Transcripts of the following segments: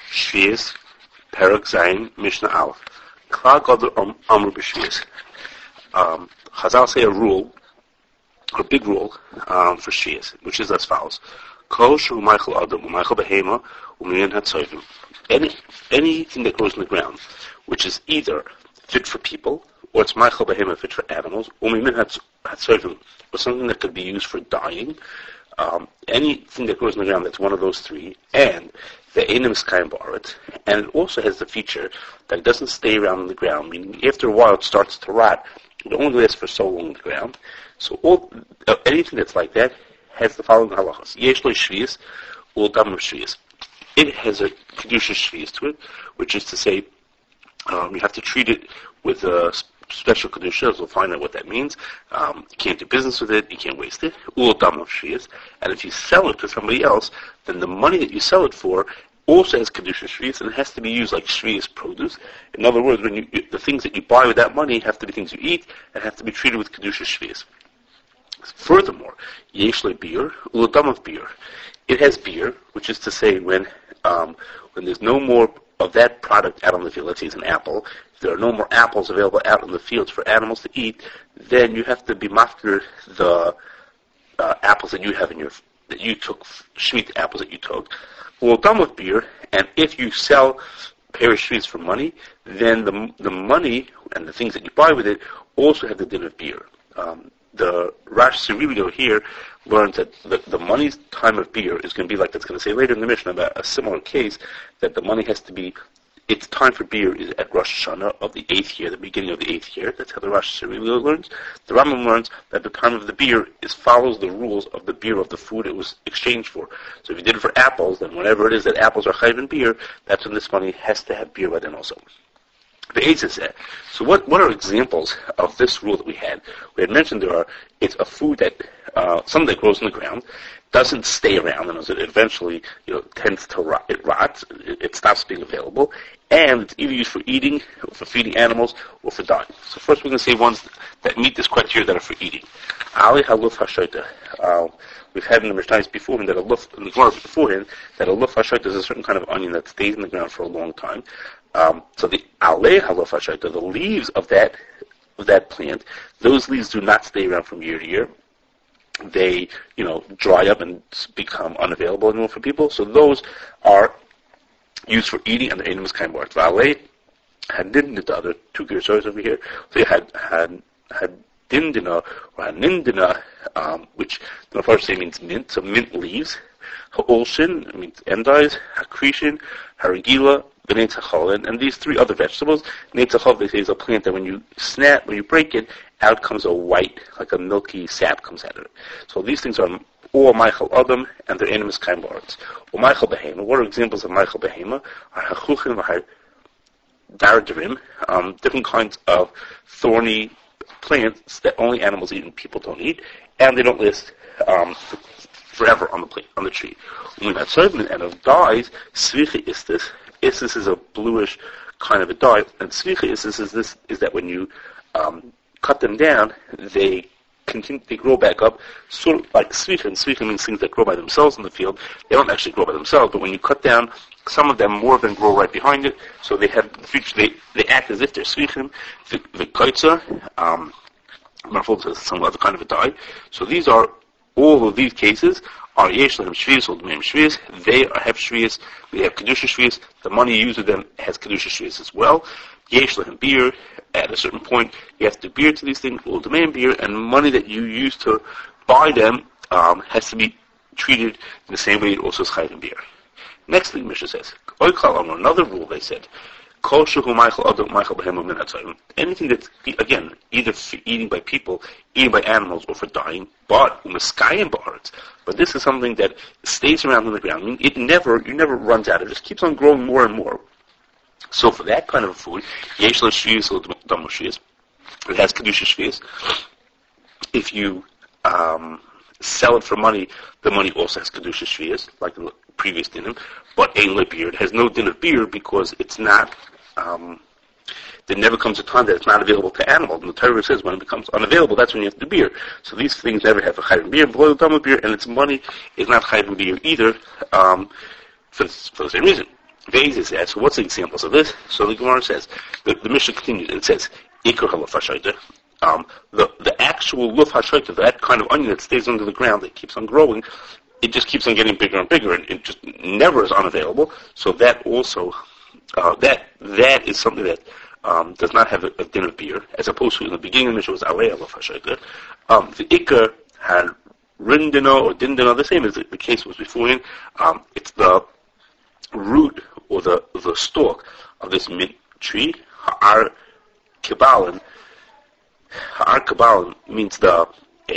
Shvius, Perek Zayin, Mishnah Aleph. Klal Gadol Amru B'Shvius. Chazal say a rule, a big rule, for Shvius, which is as follows. Kol Shu Meichel Adam, Meichel Behema, U'Min HaTzoivim. Anything that grows in the ground, which is either fit for people, or it's Meichel Behema, fit for animals, U'Min HaTzoivim, or something that could be used for dyeing, anything that grows in the ground that's one of those three, and the Einim Skayim Ba'aretz, and it also has the feature that it doesn't stay around in the ground, meaning after a while it starts to rot. It only lasts for so long in the ground. So anything that's like that has the following halachas. Yesh lo shvius, ul dam shvius. It has a kedusha shvius to it, which is to say, you have to treat it with a special kedusha, as we'll find out what that means. You can't do business with it, you can't waste it. Ul dam shvius. And if you sell it to somebody else, then the money that you sell it for also has kedusha shvius, and it has to be used like shvius produce. In other words, when the things that you buy with that money have to be things you eat, and have to be treated with kedusha shvius. Furthermore, yesh le beer, uladam of beer. It has beer, which is to say when there's no more of that product out on the field, let's say it's an apple, if there are no more apples available out in the fields for animals to eat, then you have to be mafkir the apples that you have that you took, sweet apples that you took. Uladam of beer, and if you sell Perish Shvius for money, then the money and the things that you buy with it also have the din of beer. The Rash Siribio here learns that the money's time of beer is going to be like that's going to say later in the Mishnah about a similar case, that the money has to be, its time for beer is at Rosh Hashanah of the 8th year, the beginning of the 8th year. That's how the Rash Siribio learns. The Rambam learns that the time of the beer follows the rules of the beer of the food it was exchanged for. So if you did it for apples, then whenever it is that apples are chayv in beer, that's when this money has to have beer by then also. The Eitz is that. So what are examples of this rule that we had? We had mentioned it's a food that, something that grows in the ground, doesn't stay around, and as it eventually, tends to rot, it rots, it stops being available, and it's either used for eating, or for feeding animals, or for dyeing. So first we're going to say ones that meet this criteria that are for eating. Ali haluf hashoita. We've had in the Mishnahs beforehand that a luf hashoita is a certain kind of onion that stays in the ground for a long time. So the alei haluf hashoita, the leaves of that plant, those leaves do not stay around from year to year. They, dry up and become unavailable anymore for people. So those are used for eating, and the Einim Skayim Ba'aretz. V'alei hadindina, the other two gersos over here. So you had dindina or hanindina, which the Mepharshim say means mint, so mint leaves. Ha'olshin means endives. Hakrishin, haragila, v'neitzachol, and these three other vegetables. Neitzachol, they say, is a plant that when you break it, out comes a white, like a milky sap comes out of it. So these things are all Meichel Adam, and they're Einim Skayim Ba'aretz. Or Meichel Behema. What are examples of Meichel Behema? Are hachuchim v'hadaradrim, different kinds of thorny plants that only animals eat and people don't eat, and they don't last forever on the tree. When that servant and of dyes, svicha istis. Istis is a bluish kind of a dye, and svicha istis is that when you cut them down, they grow back up, sort of like svicha, and svicha means things that grow by themselves in the field. They don't actually grow by themselves, but when you cut down, some of them, more of them grow right behind it, so they have the feature, they act as if they're svichim, the koitza, Marfol says some other kind of a dye. So all of these cases are yesh lehem shvius, or dmeim shvius. They have shvius, they have kedusha shvius. The money you use with them has kedusha shvius as well. Yesh lehem beer. At a certain point, you have to beer to these things, or dmeim beer, and money that you use to buy them has to be treated in the same way it also is chayv in beer. Next thing Mishnah says, another rule they said, anything that's, again, either for eating by people, eating by animals, or for dying, but Skayim Ba'aretz. But this is something that stays around in the ground. I mean, you never runs out. It just keeps on growing more and more. So for that kind of food, yesh lo shvius or dam shvius, it has kedusha shvius. If you sell it for money, the money also has kedusha shvius, like the previous dinim. But ein le beer, it has no din of beer because it's not. There never comes a time that it's not available to animals. And the Torah says when it becomes unavailable, that's when you have to do beer. So these things never have a chayv beer, beer, and its money is not chayv beer either, for the same reason. Vase is that. So what's the examples of this? So the Gemara says, the Mishnah continues, and it says, Iker halaf hashayta. The actual luf hashayta, that kind of onion that stays under the ground, that keeps on growing, it just keeps on getting bigger and bigger, and it just never is unavailable. So that also, that is something that does not have a din of beer, as opposed to in the beginning of the Mishnah was alei halaf hashayta. The Iker had rindino or dindino, the same as the case was before in. It's the root or the stalk of this mint tree. Ha'ar kibalin. Ha'ar kibalin means what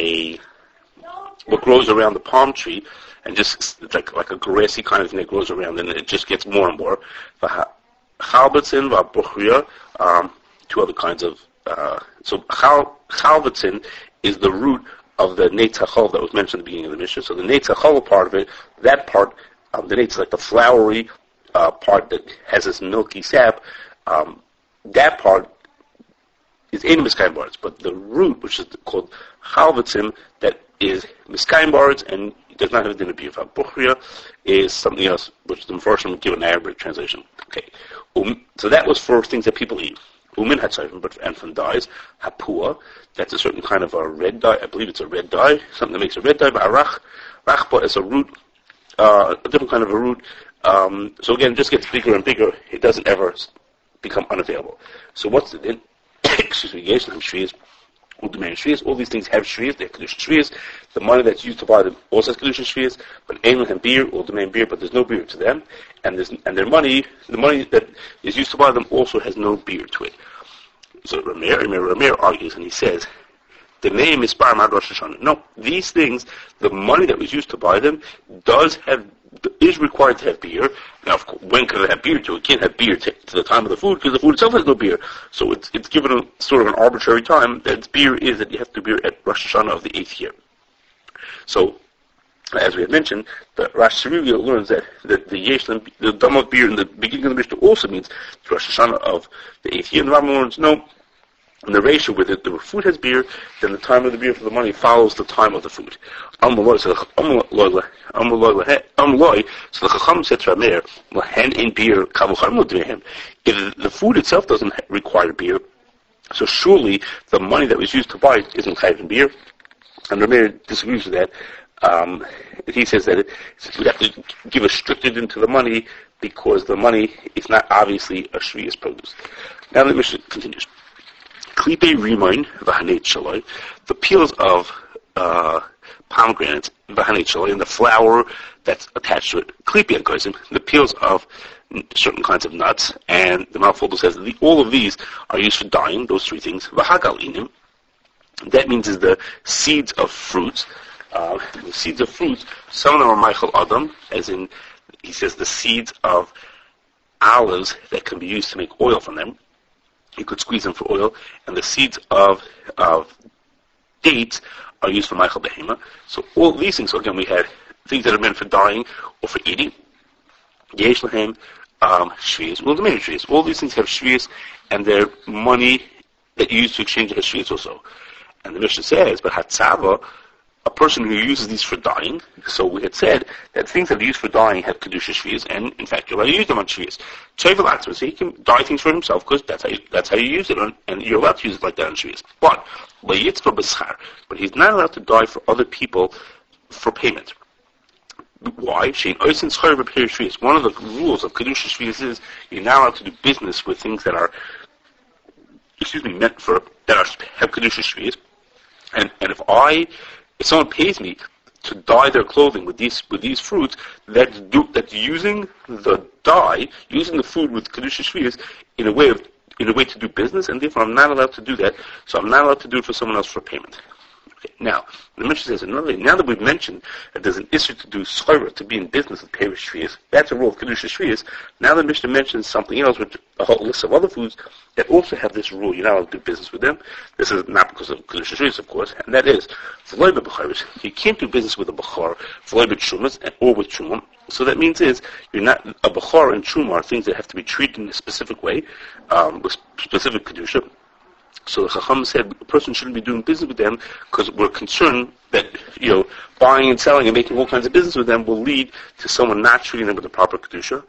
grows around the palm tree, and just it's like a grassy kind of thing that grows around, and it just gets more and more. Chalbatzin v'abuchria, two other kinds of. So chalbatzin is the root of the netzachol that was mentioned at the beginning of the Mishnah. So the netzachol part of it, that part, the netz is like the flowery part that has this milky sap. That part is in miskayim bards, but the root, which is called chalvatzim, that is miskayim bards and does not have a din of beer. Bukhria is something else, which the Mepharshim give an Arabic translation. Okay, so that was for things that people eat. Umin hatzayim, and from dyes, hapua, that's a certain kind of a red dye. I believe it's a red dye, something that makes a red dye. But rachba is a root, a different kind of a root. So again, it just gets bigger and bigger. It doesn't ever become unavailable. So what's the din? Excuse me, Yeshnam Shviyas, Udemei Shviyas, all these things have Shviyas, they have Kedusha Shviyas. The money that's used to buy them also has Kedusha Shviyas, but Ein have beer, Udemei beer, but there's no beer to them. And their money, the money that is used to buy them also has no beer to it. So Ramir argues, and he says, the name is Bar Mad Rosh Hashanah. No, these things, the money that was used to buy them, is required to have beer. Now, of course, when can it have beer to? It can't have beer to the time of the food, because the food itself has no beer. So it's given a sort of an arbitrary time that beer is that you have to beer at Rosh Hashanah of the 8th year. So, as we had mentioned, the Rosh Hashanah learns that the Yeshlam, the dam of beer in the beginning of the Mishnah also means the Rosh Hashanah of the 8th year. And the Rambam learns, no, in the ratio where the food has beer, then the time of the beer for the money follows the time of the food. So the Chacham said to Rameir, "Hen in beer if the food itself doesn't require beer, so surely the money that was used to buy it isn't chayav in beer." And Rameir disagrees with that. He says that we have to give a strict din to the money because the money is not obviously a shvius produce. Now the Mishnah continues. Klipe rimoin v'haneit shaloi, the peels of pomegranates v'haneit shaloi, and the flour that's attached to it. Klipe and the peels of certain kinds of nuts, and the Malfolder says that all of these are used for dyeing. Those three things. V'hagalinim, that means is the seeds of fruits. The seeds of fruits, some of them are Michael Adam, as in, he says the seeds of olives that can be used to make oil from them. You could squeeze them for oil, and the seeds of dates are used for Michael Behema. So all these things, so again, we had things that are meant for dyeing or for eating. Yesh Lahem, Shviyas, well, the main Shviyas. All these things have Shviyas, and they're money that you use to exchange as Shviyas also. And the Mishnah says, but Hatzava, a person who uses these for dyeing, so we had said that things that are used for dyeing have Kedusha Shviyas, and in fact, you're allowed to use them on Shviyas. Tzevel Atzma, so he can dye things for himself, because that's how you use it, and you're allowed to use it like that on Shviyas. But he's not allowed to dye for other people for payment. Why? One of the rules of Kedusha Shviyas is you're not allowed to do business with things that are, meant for, have Kedusha Shviyas, and if someone pays me to dye their clothing with these fruits, that's using the dye, using the food with Kedusha Shviyas in a way to do business, and therefore I'm not allowed to do that. So I'm not allowed to do it for someone else for payment. Okay. Now, the Mishnah says another thing. Now that we've mentioned that there's an issue to do schora, to be in business with Kedusha Shviyas, that's a rule of Kedusha Shviyas. Now the Mishnah mentions something else, with a whole list of other foods that also have this rule. You're not allowed to do business with them. This is not because of Kedusha Shviyas, of course, and that is, you can't do business with a Bechar, or with Truma. So that means you're not, a Bechar and Truma are things that have to be treated in a specific way, with specific Kedusha. So the Chacham said a person shouldn't be doing business with them because we're concerned that, buying and selling and making all kinds of business with them will lead to someone not treating them with the proper kedusha.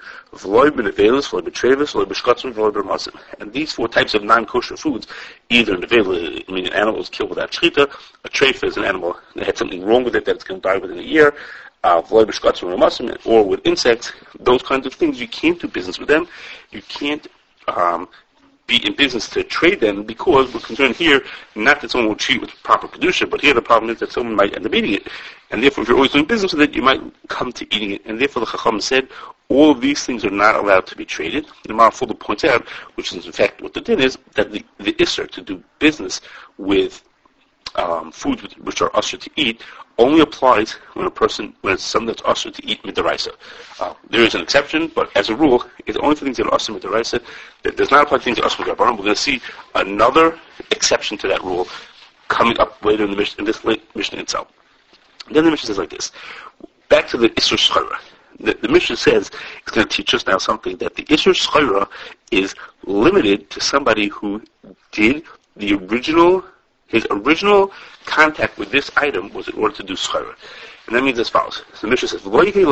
And these 4 types of non-kosher foods, either nevel, meaning an animal is killed without shechita, a treif is an animal that had something wrong with it that's going to die within a year, or with insects, those kinds of things, you can't do business with them. You can't be in business to trade them because we're concerned here not that someone will treat with proper kedusha, but here the problem is that someone might end up eating it. And therefore, if you're always doing business with it, you might come to eating it. And therefore, the Chacham said, all of these things are not allowed to be traded. The Maharal further points out, which is in fact what the din is, that the Isser to do business with foods which are usher to eat only applies when it's something that's usher to eat midaraisa. There is an exception, but as a rule, it's only for things that are usher midaraisa. That does not apply to things that are usher midrabanan. We're going to see another exception to that rule coming up later in this Mishnah itself. And then the Mishnah says like this. Back to the Isser Shchira. The Mishnah says it's going to teach us now something, that the Isser Shchira is limited to somebody who did his original contact with this item was in order to do schara. And that means as follows. So the Mishnah says,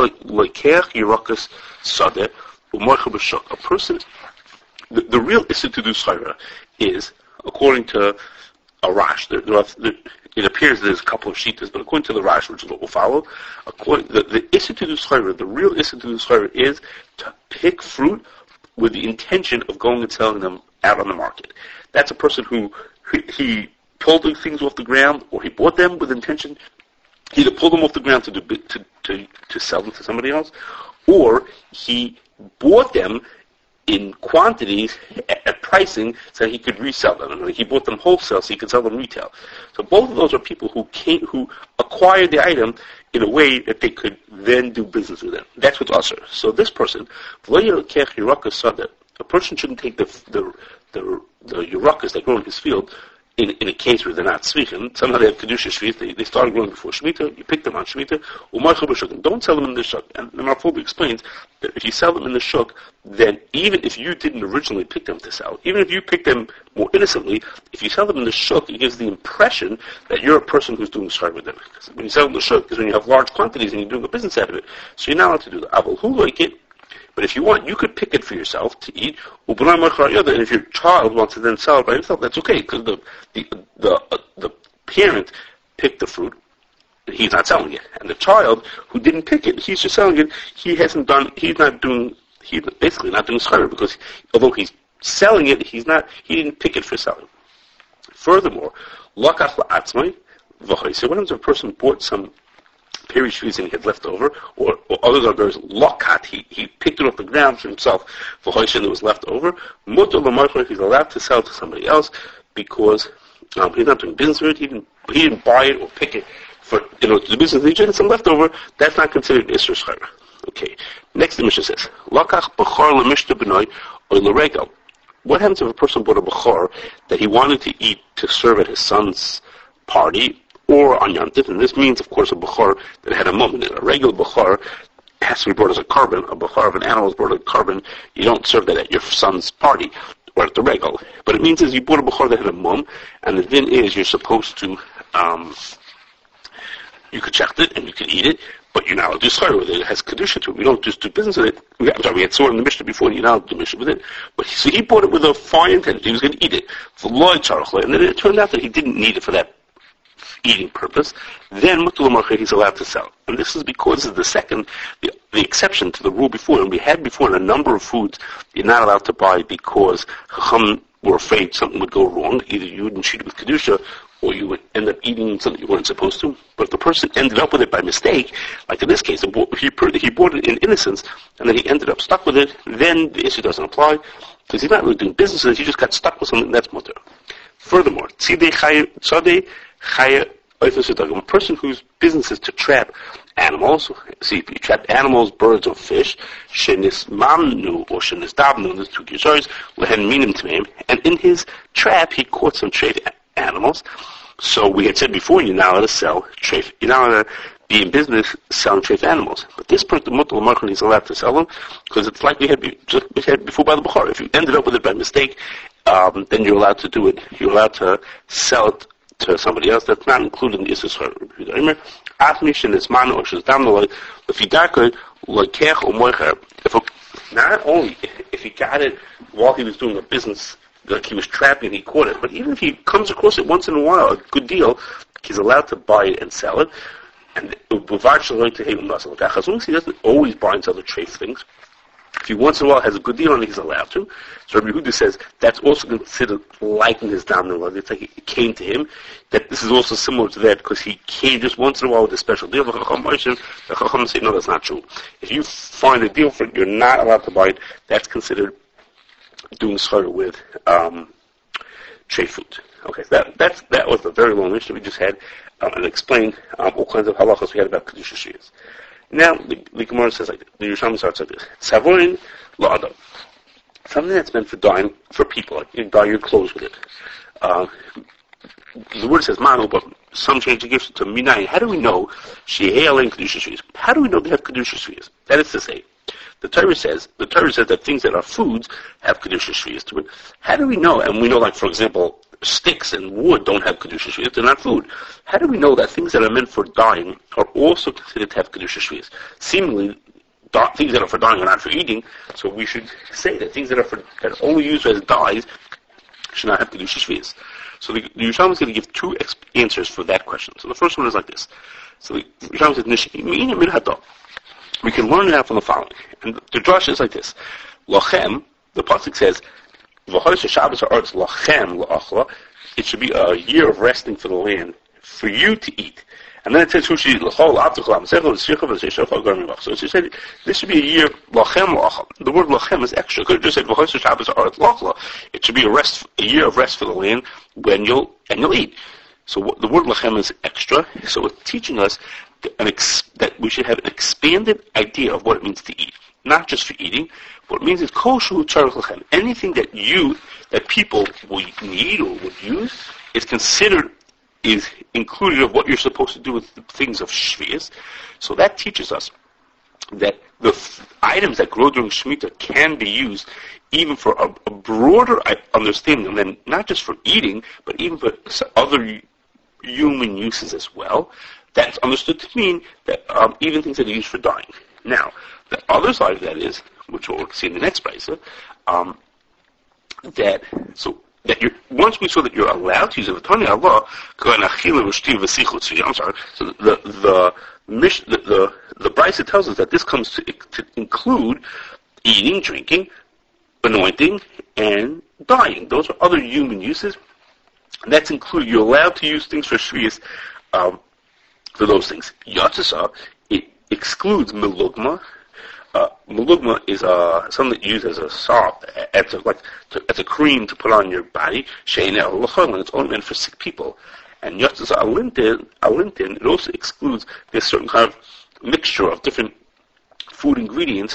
a person, the real issue to do schara is, according to a Rash, it appears there's a couple of shitas, but according to the Rash, which is what we'll follow, the issue to do schara, the real issue to do schara is to pick fruit with the intention of going and selling them out on the market. That's a person who he pulled the things off the ground, or he bought them with intention. He either pulled them off the ground to sell them to somebody else, or he bought them in quantities at pricing so he could resell them. And he bought them wholesale so he could sell them retail. So both of those are people who acquired the item in a way that they could then do business with it. That's what's usher. So this person, a person shouldn't take the yurakas that grow in his field in a case where they're not tzvichim. Somehow they have kedusha shvit. They started growing before Shemitah. You pick them on Shemitah. Don't sell them in the shuk. And the Maharal explains that if you sell them in the shuk, then even if you didn't originally pick them to sell, even if you pick them more innocently, if you sell them in the shuk, it gives the impression that you're a person who's doing schar with them. Because when you sell them in the shuk, is when you have large quantities and you're doing a business out of it. So you're not allowed to do that. Aval who like it. But if you want, you could pick it for yourself to eat. And if your child wants to then sell it by himself, that's okay, because the parent picked the fruit, and he's not selling it. And the child who didn't pick it, he's just selling it. He's basically not doing schar, because although he's selling it, he didn't pick it for selling. Furthermore, lakach la'atzmai v'chaiseh. What happens if a person bought some peri shviz and he had left over, or other garbers lokat, he picked it off the ground for himself for hoishin that was left over. Mutar l'marchor, he's allowed to sell to somebody else because he's not doing business with it. He didn't buy it or pick it for to do business. He had some left over. That's not considered isur schara. Okay. Next, the Mishnah says, lakach b'chor l'mishta b'noi or l'regel. What happens if a person bought a b'chor that he wanted to eat to serve at his son's party, or on Yom Tif, and this means, of course, a bechor that had a mum in it. A regular bechor has to be brought as a carbon. A bechor of an animal is brought as a carbon. You don't serve that at your son's party or at the regal. But it means is you bought a bechor that had a mum, and the din is you're supposed to, you could check it and you could eat it, but you're not allowed to do schar with it. It has kedusha to it. We don't just do business with it. We had saw in the Mishnah before, and you're not allowed to do Mishnah with it. But so he bought it with a fine intention. He was going to eat it. And then it turned out that he didn't need it for that eating purpose, then he's allowed to sell. And this is because of the exception to the rule before. And we had before in a number of foods you're not allowed to buy because Chacham were afraid something would go wrong. Either you wouldn't cheat with Kedusha, or you would end up eating something you weren't supposed to. But if the person ended up with it by mistake, like in this case, he bought it in innocence, and then he ended up stuck with it, then the issue doesn't apply, because he's not really doing business with it, he just got stuck with something that's mutter. Furthermore, a person whose business is to trap animals, see if you trap animals, birds, or fish, shenis mamnu or shenis dabnu, there's two gizois, lehen minim tmeim, and in his trap he caught some trade animals. So we had said before, you're not allowed to sell trade, you're not allowed to be in business selling trade animals. But this person, mutal markon, is allowed to sell them because it's like we had before by the Bukhara. If you ended up with it by mistake then you're allowed to do it. You're allowed to sell it to somebody else. That's not included in the Issur. Not only if he got it while he was doing a business, like he was trapping and he caught it, but even if he comes across it once in a while, a good deal, he's allowed to buy it and sell it. And as long as he doesn't always buy and sell the treif things, if he once in a while has a good deal on it, he's allowed to. So Rabbi Yehuda says that's also considered liking his damnul. It's like it came to him. That this is also similar to that because he came just once in a while with a special deal. The Chacham say, no, that's not true. If you find a deal for it, you're not allowed to buy it. That's considered doing schar with treif food. Okay, so that was a very long mission we just had, and explained all kinds of halachas we had about kedusha shvius. Now the Gemara says like this. The Yerushalmi starts like this: Savorin la'adam, something that's meant for dyeing for people, like you dye your clothes with it. The word says manu, but some change the gifts to minayin. How do we know shehe'alein kedusha shvius? How do we know they have kedusha shvius? That is to say, the Torah says that things that are foods have kedusha shvius to it. How do we know? And we know, like for example, sticks and wood don't have kedusha shvius; they're not food. How do we know that things that are meant for dyeing are also considered to have kedusha shvius? Seemingly, things that are for dyeing are not for eating. So we should say that things that are only used as dyes should not have kedusha shvius. So the Yerushalmi is going to give two answers for that question. So the first one is like this. So the Yerushalmi says, "Nishmi min hada." We can learn it out from the following. And the drush is like this. Lachem, the pasuk says, it should be a year of resting for the land, for you to eat. And then it says, so it said, this should be a year, the word lachem is extra. It could have just said, it should be a year of rest for the land when you'll eat. So the word lachem is extra, so it's teaching us that we should have an expanded idea of what it means to eat. Not just for eating. What it means is kosher tzarich lachem. Anything that people will need or would use is included of what you're supposed to do with the things of shvius. So that teaches us that the items that grow during Shemitah can be used even for a broader understanding, and then not just for eating, but even for other human uses as well. That's understood to mean that even things that are used for dyeing. Now, the other side of that is, which we'll see in the next brisa, once we saw that you're allowed to use it, I'm sorry. So the brisa tells us that this comes to include eating, drinking, anointing, and dyeing. Those are other human uses. And that's included. You're allowed to use things for shvius for those things. Yatzisa, it excludes melugma. Melugma is something that you use as a salve, as a cream to put on your body. It's only meant for sick people. And Yatzisa alintin, it also excludes this certain kind of mixture of different food ingredients.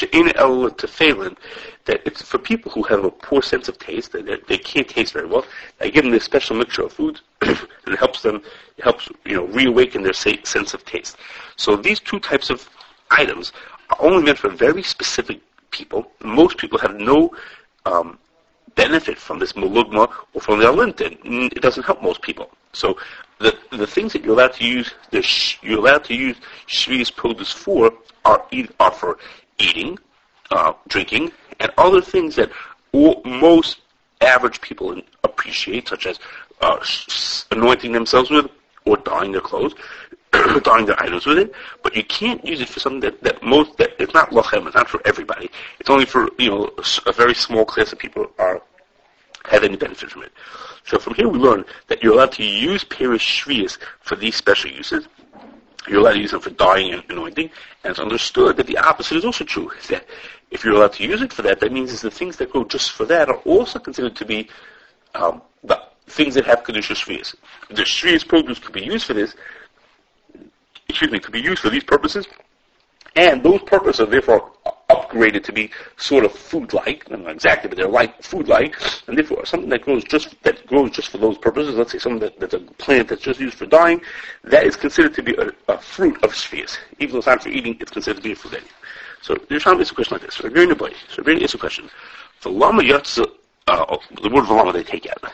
That it's for people who have a poor sense of taste, that they can't taste very well. They give them this special mixture of foods, and it helps reawaken their sense of taste. So these two types of items are only meant for very specific people. Most people have no benefit from this melugma or from the alintin. It doesn't help most people. So the things that you're allowed to use shvius produce for are for eating, drinking, and other things that most average people appreciate, such as anointing themselves with or dyeing their clothes, dyeing their items with it. But you can't use it for something that it's not lachem. It's not for everybody. It's only for a very small class of people have any benefit from it. So from here we learn that you're allowed to use perish shvius for these special uses. You're allowed to use them for dyeing and anointing, and it's understood that the opposite is also true. That if you're allowed to use it for that, that means the things that go just for that are also considered to be the things that have kedusha shvius. The shvius produce could be used for this. Could be used for these purposes, and those purposes are therefore upgraded to be sort of food-like, not exactly, but they're like food-like, and therefore something that grows just for those purposes. Let's say something that's a plant that's just used for dyeing, that is considered to be a fruit of shvius. Even though it's not for eating, it's considered to be a fruit anyway. So the Yerushalmi is a question like this. So Rabbeinu is a question. For lama yatsa the word Valama they take out.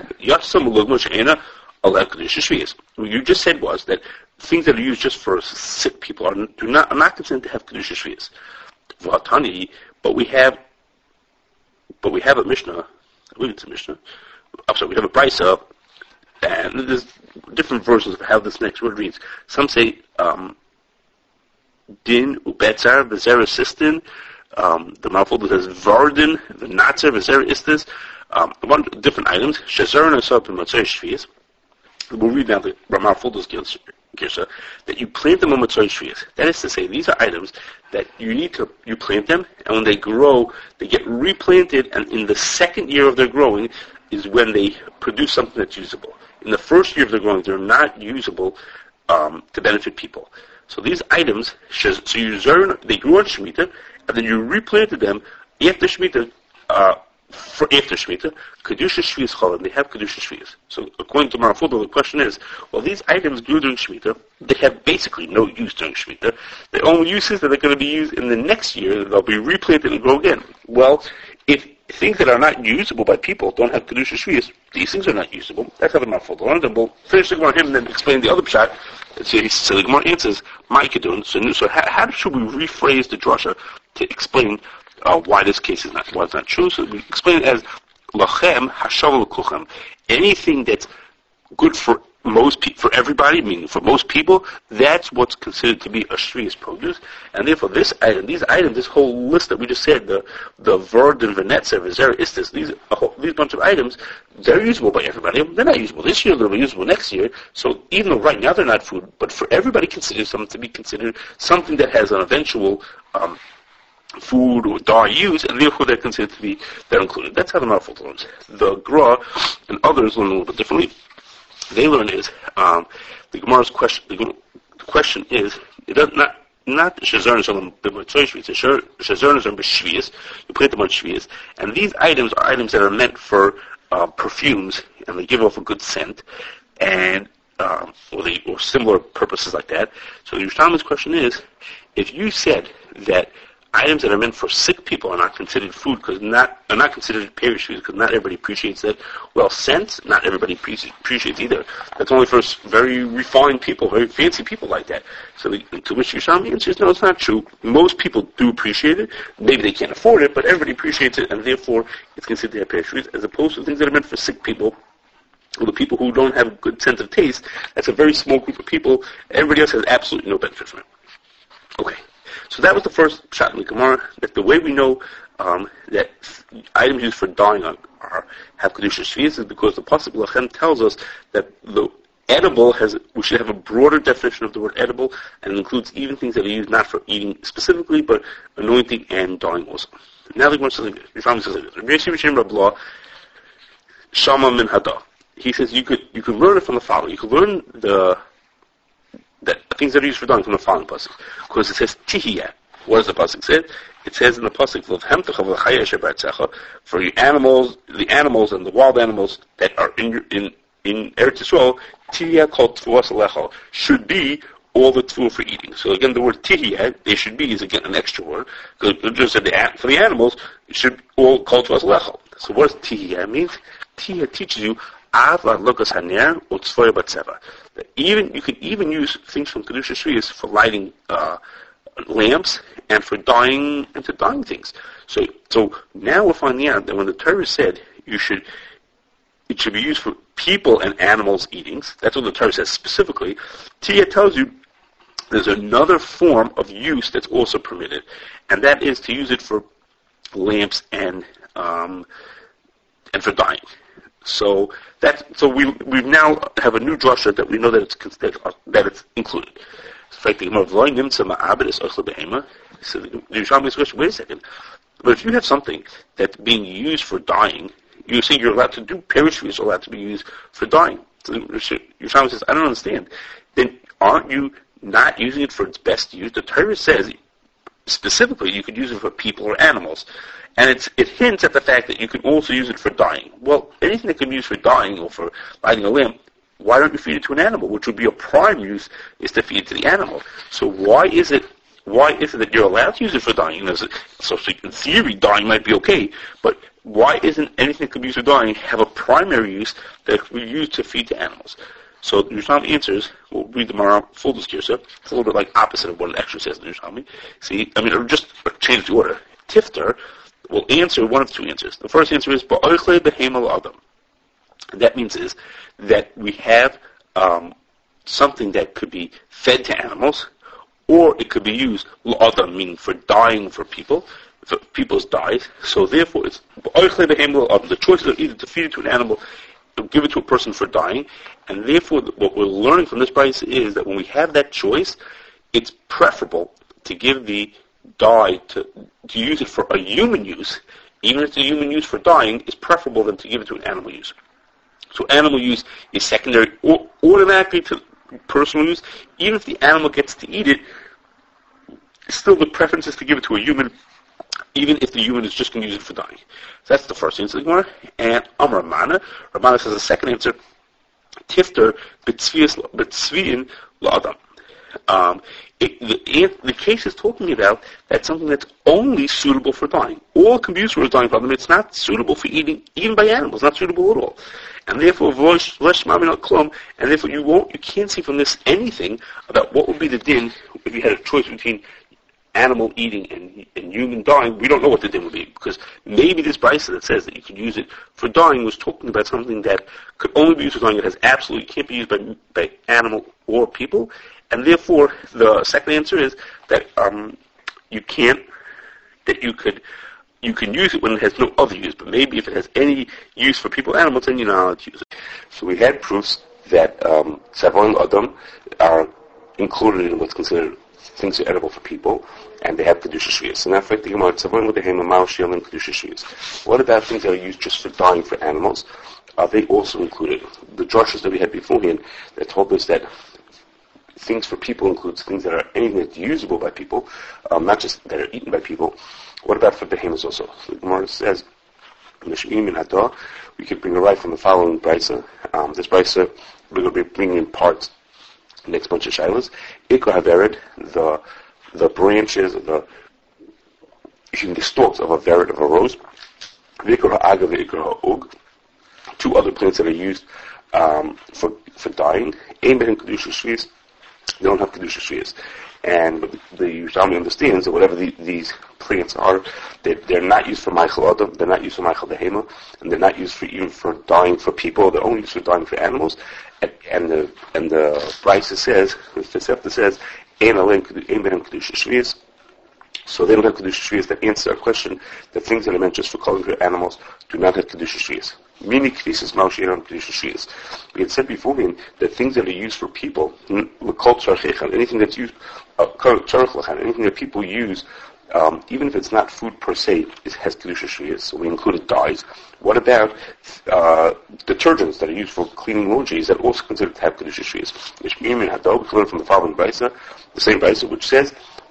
What you just said was that things that are used just for sick people are not considered to have Kedusha Shvius. But we have a Mishnah, I believe it's a Mishnah, I'm sorry, we have a Brisa, and there's different versions of how this next word reads. Some say, Din, Ubetzar, Bezera Sistin, the Malfolder says Vardin, the Natzer, Bezera Istis, one different items, Shazar and Asap and Matzah Shvius. We'll read now the Malfolder's Girsha, that you plant them on Matzah Shvius. That is to say, these are items that you plant them, and when they grow, they get replanted, and in the second year of their growing is when they produce something that's usable. In the first year of their growing, they're not usable to benefit people. So these items, they grew on Shemitah, and then you replanted them after Shemitah, after Shemitah, Kedusha Shvius Cholim, they have Kedusha Shvius. So according to Marafudal, the question is, well, these items grew during Shemitah, they have basically no use during Shemitah. The only use is that they're going to be used in the next year, they'll be replanted and grow again. Well, if things that are not usable by people don't have Kedusha Shvius, these things are not usable. That's how the Marafudal. And we'll finish the Gemara him and then explain the other pshat. So the Gemara answers, Ma'ikadun. So how should we rephrase the drasha to explain why this case is not true? So we explain it as lachem hashav l'kuchem. Anything that's good for for everybody, meaning for most people, that's what's considered to be a shvius produce. And therefore, these items, this whole list that we just said, the verd and venetzer, v'zera istis, these bunch of items, they're usable by everybody. They're not usable this year; they'll be usable next year. So even though right now they're not food, but for everybody, considered something to be considered something that has an eventual food or dye use, and therefore they're considered to be included. That's how the Marafot learns. The Gra and others learn a little bit differently. They learn is the Gemara's question. The question is it does not shazarn shalom b'mitzoy shazarn shalom b'shvius. You plant them on shvius, and these items are items that are meant for perfumes, and they give off a good scent, and or similar purposes like that. So the Yerushalmi's question is, if you said that items that are meant for sick people are not considered food are not considered perishable because not everybody appreciates that. Well, scent, not everybody appreciates either. That's only for very refined people, very fancy people like that. So to which Yerushalmi answers, no, it's not true. Most people do appreciate it. Maybe they can't afford it, but everybody appreciates it, and therefore it's considered to have perishable, as opposed to things that are meant for sick people, or the people who don't have a good sense of taste. That's a very small group of people. Everybody else has absolutely no benefit from it. Okay. So that was the first shot in the Gemara, that the way we know that items used for dyeing have Kedusha Shvius is because the Pasuk Lachem tells us that the edible we should have a broader definition of the word edible, and it includes even things that are used not for eating specifically, but anointing and dyeing also. Now the Gemara says like this. Shama min Hada. He says you could learn it from the following. You could learn the things that are used for dyeing from the following pasuk, because it says tihiyah. What does the pasuk say? It says in the pasuk for the animals and the wild animals that are in Eretz Yisrael, tihiyah called tfuas alecha should be all the tfuah for eating. So again, the word tihiyah, they should be, is again an extra word, because it just said for the animals, it should all called tfuas alecha. So what does tihiyah mean? Tihiyah teaches you you could even use things from Kedusha Shvius for lighting lamps and for dyeing things. So now we're finding out that when the Torah said it should be used for people and animals' eatings, that's what the Torah says specifically. Tia tells you there's another form of use that's also permitted, and that is to use it for lamps and for dyeing. So we now have a new drasha that we know that it's included. So the Yerushalmi question, wait a second. But if you have something that's being used for dyeing, you're saying you're allowed to do perishable, allowed to be used for dyeing. So Yerushalmi says, I don't understand. Then aren't you not using it for its best use? The Torah says specifically you could use it for people or animals. And it hints at the fact that you can also use it for dyeing. Well, anything that can be used for dyeing or for lighting a lamp, why don't you feed it to an animal? Which would be a prime use, is to feed it to the animal. So why is it that you're allowed to use it for dyeing? So in theory, dyeing might be okay, but why isn't anything that could be used for dyeing have a primary use that could be used to feed to animals? So the Yerushalmi answers, we'll read the Maharal full discursive. It's a little bit like opposite of what it actually says in the Yerushalmi. See, or just change the order. Tifter will answer one of two answers. The first answer is, Ba'ochle behema l'adam. And that means is that we have something that could be fed to animals, or it could be used l'adam, meaning for dyeing for people, for people's dyes. So therefore, it's Ba'ochle behema l'adam. The choices are either to feed it to an animal, or give it to a person for dyeing. And therefore, what we're learning from this price is that when we have that choice, it's preferable to give the dye to use it for a human use, even if the human use for dyeing is preferable than to give it to an animal use. So animal use is secondary automatically to personal use. Even if the animal gets to eat it, still the preference is to give it to a human, even if the human is just going to use it for dyeing. So that's the first answer. And Amar Ramana says the second answer, Tifter b'tzviyin la'adam. The case is talking about that's something that's only suitable for dyeing. All can be used for a dyeing problem. It's not suitable for eating, even by animals. Not suitable at all. And therefore, and therefore you can't see from this anything about what would be the din if you had a choice between animal eating and human dyeing. We don't know what the din would be, because maybe this brisa that says that you could use it for dyeing was talking about something that could only be used for dyeing. It has absolutely can't be used by animal or people, and therefore the second answer is that you can use it when it has no other use. But maybe if it has any use for people, animals, then you're not allowed to use it. So we had proofs that Savoin Adam are included in what's considered things are edible for people, and they have Kedusha Shviyas. And that's like the Gemara, Tzavoin with the Hema Mao Shiel and Kedusha Shviyas. What about things that are used just for dyeing for animals? Are they also included? The drushes that we had beforehand that told us that things for people includes things that are anything that's usable by people, not just that are eaten by people. What about for behemoths also? So the Gemara says, we could bring a right from the following brisa. This brisa, we're going to be bringing in parts. Next bunch of shilas. Ikra havered, the branches, the stalks of a vered, of a rose. Vikra ha'agav, vikra ha'ug. Two other plants that are used for dyeing. Ein behem kedusha shviyas. They don't have kedusha shviyas. And the Yerushalmi understands that whatever these plants are, they're not used for Michael Adam, they're not used for Michael Behema, and they're not used even for dyeing for people. They're only used for dyeing for animals. And the Brisa says, the Tosefta says, Ein behem kedusha shviyas. So they don't have kedusha shviyas. That answers our question. The things that are meant just for clothing for animals do not have kedusha shviyas. Mini kvisis ma'ushiran kedusha shviyas. We had said beforehand that things that are used for people, anything that's used, anything that people use, even if it's not food per se, it has kedusha shviyas. So we included dyes. What about detergents that are used for cleaning laundry? Is that also considered to have kedusha shviyas? We can learn from the following brisa, the same brisa, which says,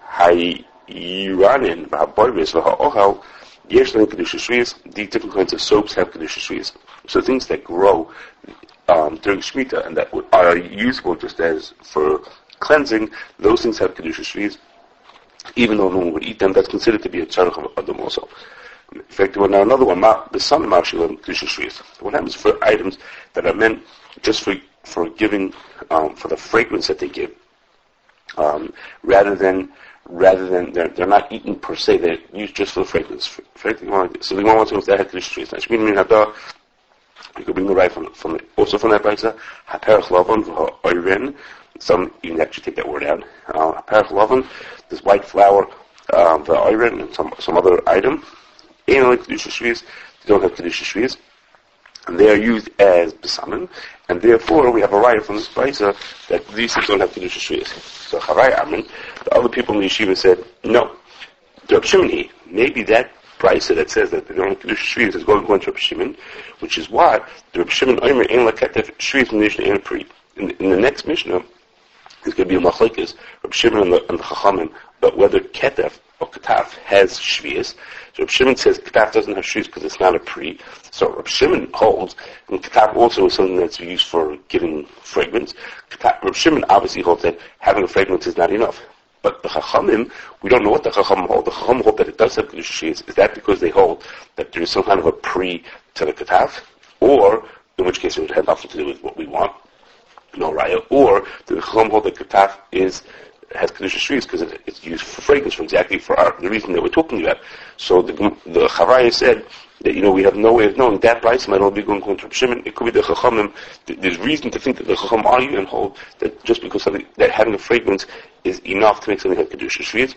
Hayiranin v'haboris v'ha'ohal yesh lehem kedusha shviyas. These different kinds of soaps have kedusha shviyas. So things that grow during Shemitah and that are usable just as for cleansing, those things have kedusha shviyas. Even though no one would eat them, that's considered to be a tzarech of Adam also. In fact, now another one, the son of Ma'ashil kedusha shviyas. What happens for items that are meant just for giving, for the fragrance that they give, rather than they're not eaten per se, they're used just for the fragrance. So the one wants to know if they have kedusha shviyas. You could bring the right from that brisa. Haperach lavan v'ha'oiren. Some even actually take that word out. Haperach lavan, this white flour, v'ha'oiren, and some other item. Ein lehem kedusha shviyas. They don't have kedusha shviyas, and they are used as besamin, and therefore we have a right from this brisa that these things don't have kedusha shviyas. So Charai Amin, the other people in the yeshiva said, no. Reb Shimon, maybe that brisa that says that they don't have kedusha shviyas is going to Reb Shimon, which is why the Reb Shimon Omer ein leketef shviyas mishnah ein pri. In the next mishnah, there's going to be a machlekes, Reb Shimon and the Chachamim, but whether ketef or ketaf has shviyas. So Reb Shimon says ketaf doesn't have shviyas because it's not a pri. So Reb Shimon holds, and ketaf also is something that's used for giving fragrance. Reb Shimon obviously holds that having a fragrance is not enough. But the Chachamim, we don't know what the Chachamim hold. The Chachamim hold that it does have Kedusha Shvius. Is that because they hold that there is some kind of a pre to the Ketaf? Or, in which case it would have nothing to do with what we want, no raya? Or, the Chachamim hold that Ketaf has Kedusha Shvius because it's used for fragrance, for the reason that we're talking about. So the Chavraya said that, we have no way of knowing that price might all be going to Shimon. It could be the Chachamim. There's reason to think that the Chacham argue and hold that just because something, that having a fragrance is enough to make something have Kedusha Shvius.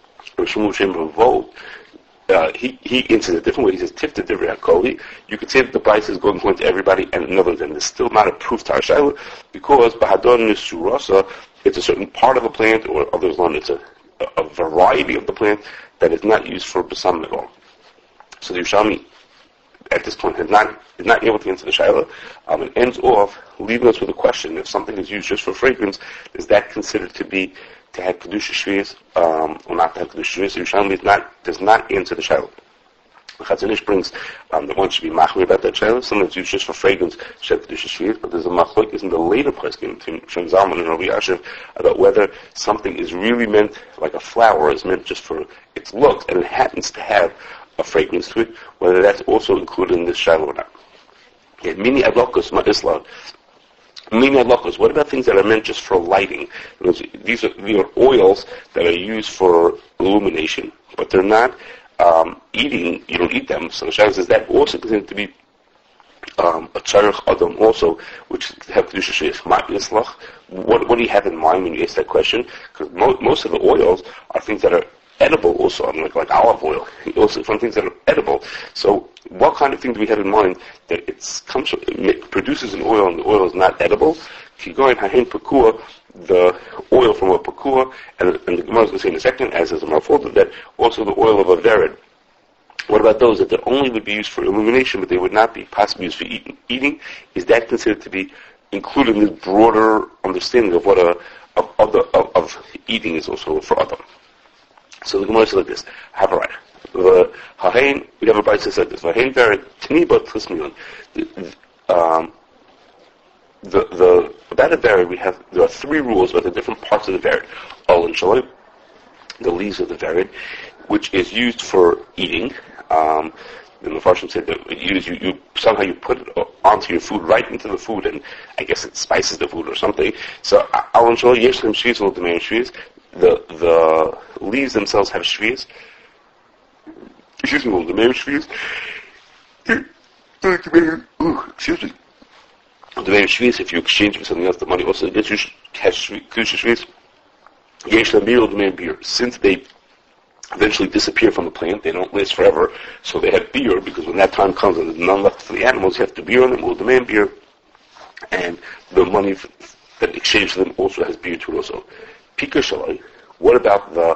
He answers a different way. He says, Tifta Divrei HaKoli. You could say that the price is going to everybody, and in other words, there's still not a proof to our Shaila, because Bahadon Nisurasa, it's a certain part of a plant, or others learn it's a variety of the plant that is not used for Basam at all. So the Yerushalmi, at this point, is not able to answer the Shaila. It ends off leaving us with a question: if something is used just for fragrance, is that considered to have Kedusha Shvius, or not to have Kedusha Shvius? The Yerushalmi does not answer the Shaila. The Chazon Ish brings that one should be machmir about that Shaila. Something that's used just for fragrance should have Kedusha Shvius, but there's a machlokes in the later poskim between Shem Zalman and Rabbi Yashiv about whether something is really meant, like a flower is meant just for its looks, and it happens to have a fragrance to it, whether that's also included in this Shaila or not. Mini adlokus ma'isla. Mini adlokus. What about things that are meant just for lighting? These are oils that are used for illumination, but they're not eating. You don't eat them. So the Shaila says that also considered to be a tzarech adam also, which have Kedusha Shvius. Ma'islach. What do you have in mind when you ask that question? Because most of the oils are things that are edible also, like olive oil, also from things that are edible. So what kind of thing do we have in mind that it produces an oil and the oil is not edible? Kigoyin hahin pakua, the oil from a pakua, and the Gemara is going to say in a second, as is a marfolder, that also the oil of a vered. What about those that only would be used for illumination, but they would not be possibly used for eating? Is that considered to be included in this broader understanding of what of eating is also for Adam? So the Gemara says like this: have a right. We have a brayso that said this. About a vered, there are three rules about the different parts of the vered. All in shalom, the leaves of the vered, which is used for eating. The Mefarshim said that you somehow you put it onto your food, right into the food, and I guess it spices the food or something. So all in shalom, yesh lem shvius ol demei shvius. The leaves themselves have shvius. Excuse me, the main shvius. Excuse me. The main shvius, if you exchange for something else, the money also gets you has shvius. Yesh lamir the main beer. Since they eventually disappear from the plant, they don't last forever, so they have beer, because when that time comes and there's none left for the animals, you have to beer on them, the main beer, and the money that exchange for them also has beer to it also. Pika shalai. What about the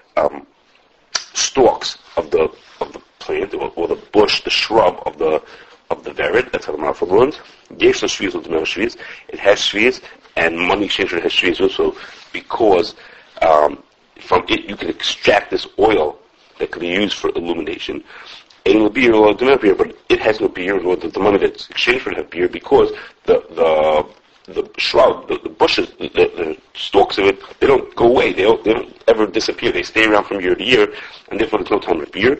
stalks of the plant, or the bush, the shrub of the vered? That's how the Marfa runs. Yesh shvius or demel shvius. It has shvius, and money exchange has shvius also, because from it you can extract this oil that can be used for illumination. Ain't no beer or demel beer, but it has no beer, nor does the money that's exchanged for it have beer, because the shrub, the bushes, the stalks of it, they don't go away. They don't ever disappear. They stay around from year to year, and therefore there's no time of beer.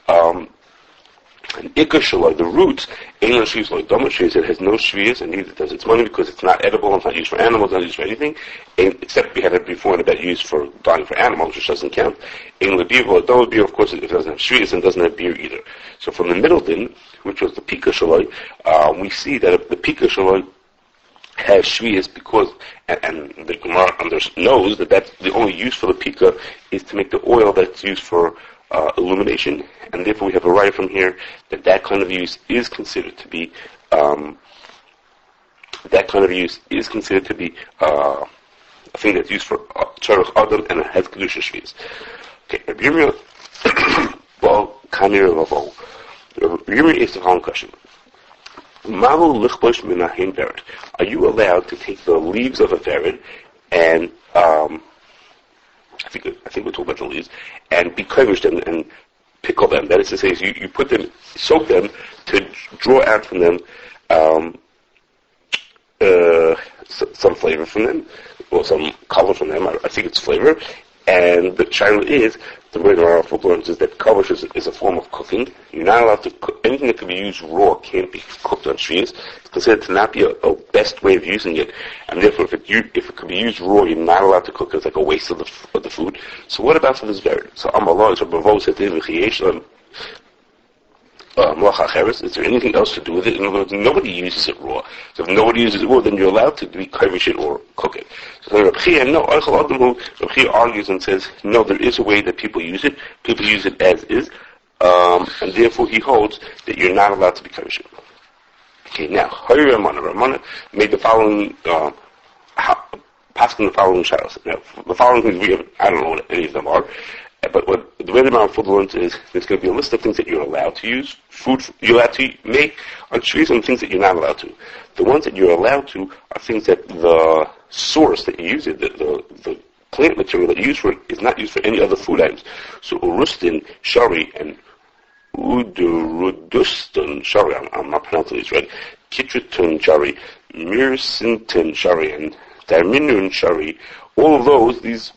And Ikar Shalai, the roots, Ein Shvius like Dama Shvius, it has no Shvius, and neither does its money, because it's not edible, it's not used for animals, not used for anything, except we had it before about used for dying for animals, which doesn't count. Ein Lebir or Dama beer, of course, it doesn't have Shvius and doesn't have beer either. So from the middle din, which was the Pika Shalai, we see that the Pika Shalai has shvius, because, and the Gemara knows that that's the only use for the pika is to make the oil that's used for illumination, and therefore we have a right from here that kind of use is considered to be a thing that's used for tzarech adam and has kedusha shvius. Okay, Rabbi Yirmiyah, well, kamir v'avo. Rabbi Yirmiyah is the following question. Are you allowed to take the leaves of a vered and I think we'll talk about the leaves, and be kovish them and pickle them? That is to say, you put them, soak them to draw out from them some flavor from them, or some color from them. I think it's flavor. And the shaila is, the way the Rav learns is that kavush is a form of cooking. You're not allowed to cook, anything that can be used raw can't be cooked on shvius. It's considered to not be a best way of using it, and therefore if it can be used raw, you're not allowed to cook it. It's like a waste of the food. So what about for this very? So Amallah, so Bavo said, is there anything else to do with it? In other words, nobody uses it raw. So if nobody uses it raw, then you're allowed to be kavish it or cook it. So Reb Chia, Reb Chia argues and says, no, there is a way that people use it. People use it as is, and therefore he holds that you're not allowed to be kavish it. Okay, now, Ramana made the following, passing the following shadows. Now, the following things I don't know what any of them are. But the way the Mount learns is there's going to be a list of things that you're allowed to use, food you're allowed to make on trees, and things that you're not allowed to. The ones that you're allowed to are things that the source that you use it, the plant material that you use for it, is not used for any other food items. So urustin, shari, and udurudustin, shari, I'm not pronouncing these right, kitritun, shari, mirsintin, shari, and darminun, shari, all of those, these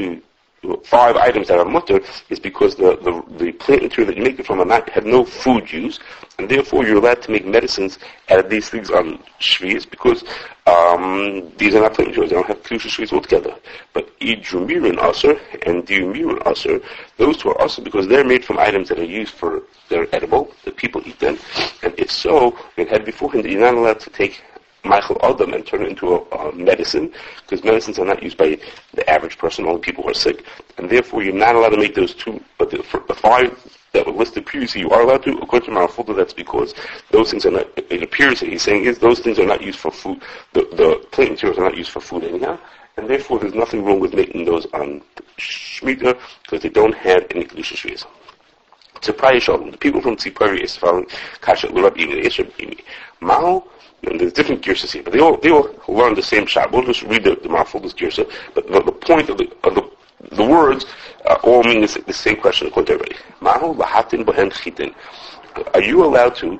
5 items that are mutter is because the plant material that you make it from have no food use, and therefore you're allowed to make medicines out of these things on shvius because these are not plant materials. They don't have kedusha shvius altogether. But idrumirin aser and diumirin aser, those two are also because they're made from items that are used for, they're edible, that people eat them. And if so, we had beforehand that you're not allowed to take Michael Adam and turn it into a medicine, because medicines are not used by the average person, only people who are sick, and therefore you're not allowed to make those two, but the 5 that were listed previously you are allowed to, according to Marafulta, that's because those things are not, it appears that he's saying is those things are not used for food, the plant materials are not used for food anyhow, and therefore there's nothing wrong with making those on Shemitah, because they don't have any Kedusha Shvius. Tzipari Shalom, the people from Tzipari is following Kasha Lurab Imi, Esrab Imi, Mao. And there's different girsas here, but they all learn the same shot. We'll just read the Marfulda's girsa, but the point of the words all mean the same question according to everybody. Mahu lahatin bohen chitin. Are you allowed to?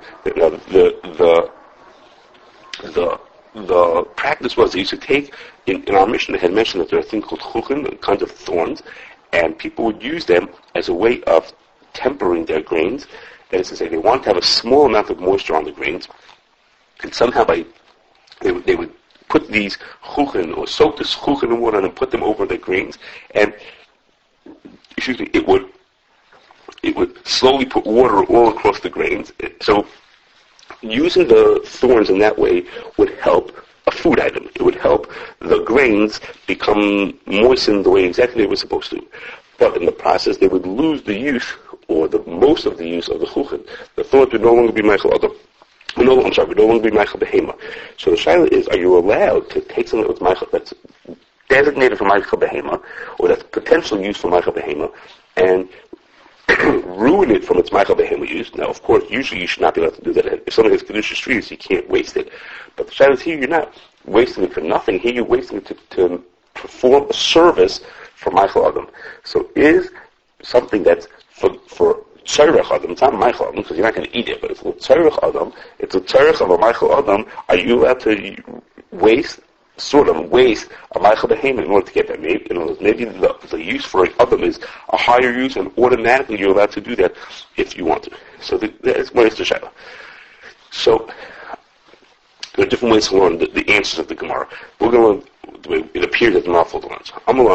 The practice was they used to take in our mission. They had mentioned that there are things called chuchin, kinds of thorns, and people would use them as a way of tempering their grains. That is to say, they want to have a small amount of moisture on the grains. And somehow they would put these chuchin, or soak this chuchin in water and put them over the grains, and it would slowly put water all across the grains. So using the thorns in that way would help a food item. It would help the grains become moistened the way exactly they were supposed to. But in the process, they would lose the use, or most of the use of the chuchin. The thorns would no longer be Michael Adam. We no longer be Michael Behema. So the shaila is, are you allowed to take something that's designated for Michael Behema, or that's potentially used for Michael Behema, and ruin it from its Michael Behema use? Now, of course, usually you should not be allowed to do that. If something has Kedusha Shvius, you can't waste it. But the shaila is, here you're not wasting it for nothing. Here you're wasting it to perform a service for Michael Adam. So is something that's for Tzarech Adam, it's not Michael Adam, because you're not going to eat it, but it's a Tzarech Adam, it's a Tzarech of a Michael Adam. Are you allowed to waste a Michael Behema in order to get that? Maybe the use for an Adam is a higher use, and automatically you're allowed to do that if you want to. So that's one is the Shaila. So there are different ways to learn the answers of the Gemara. We're going to learn the way it appears that the Marful learns.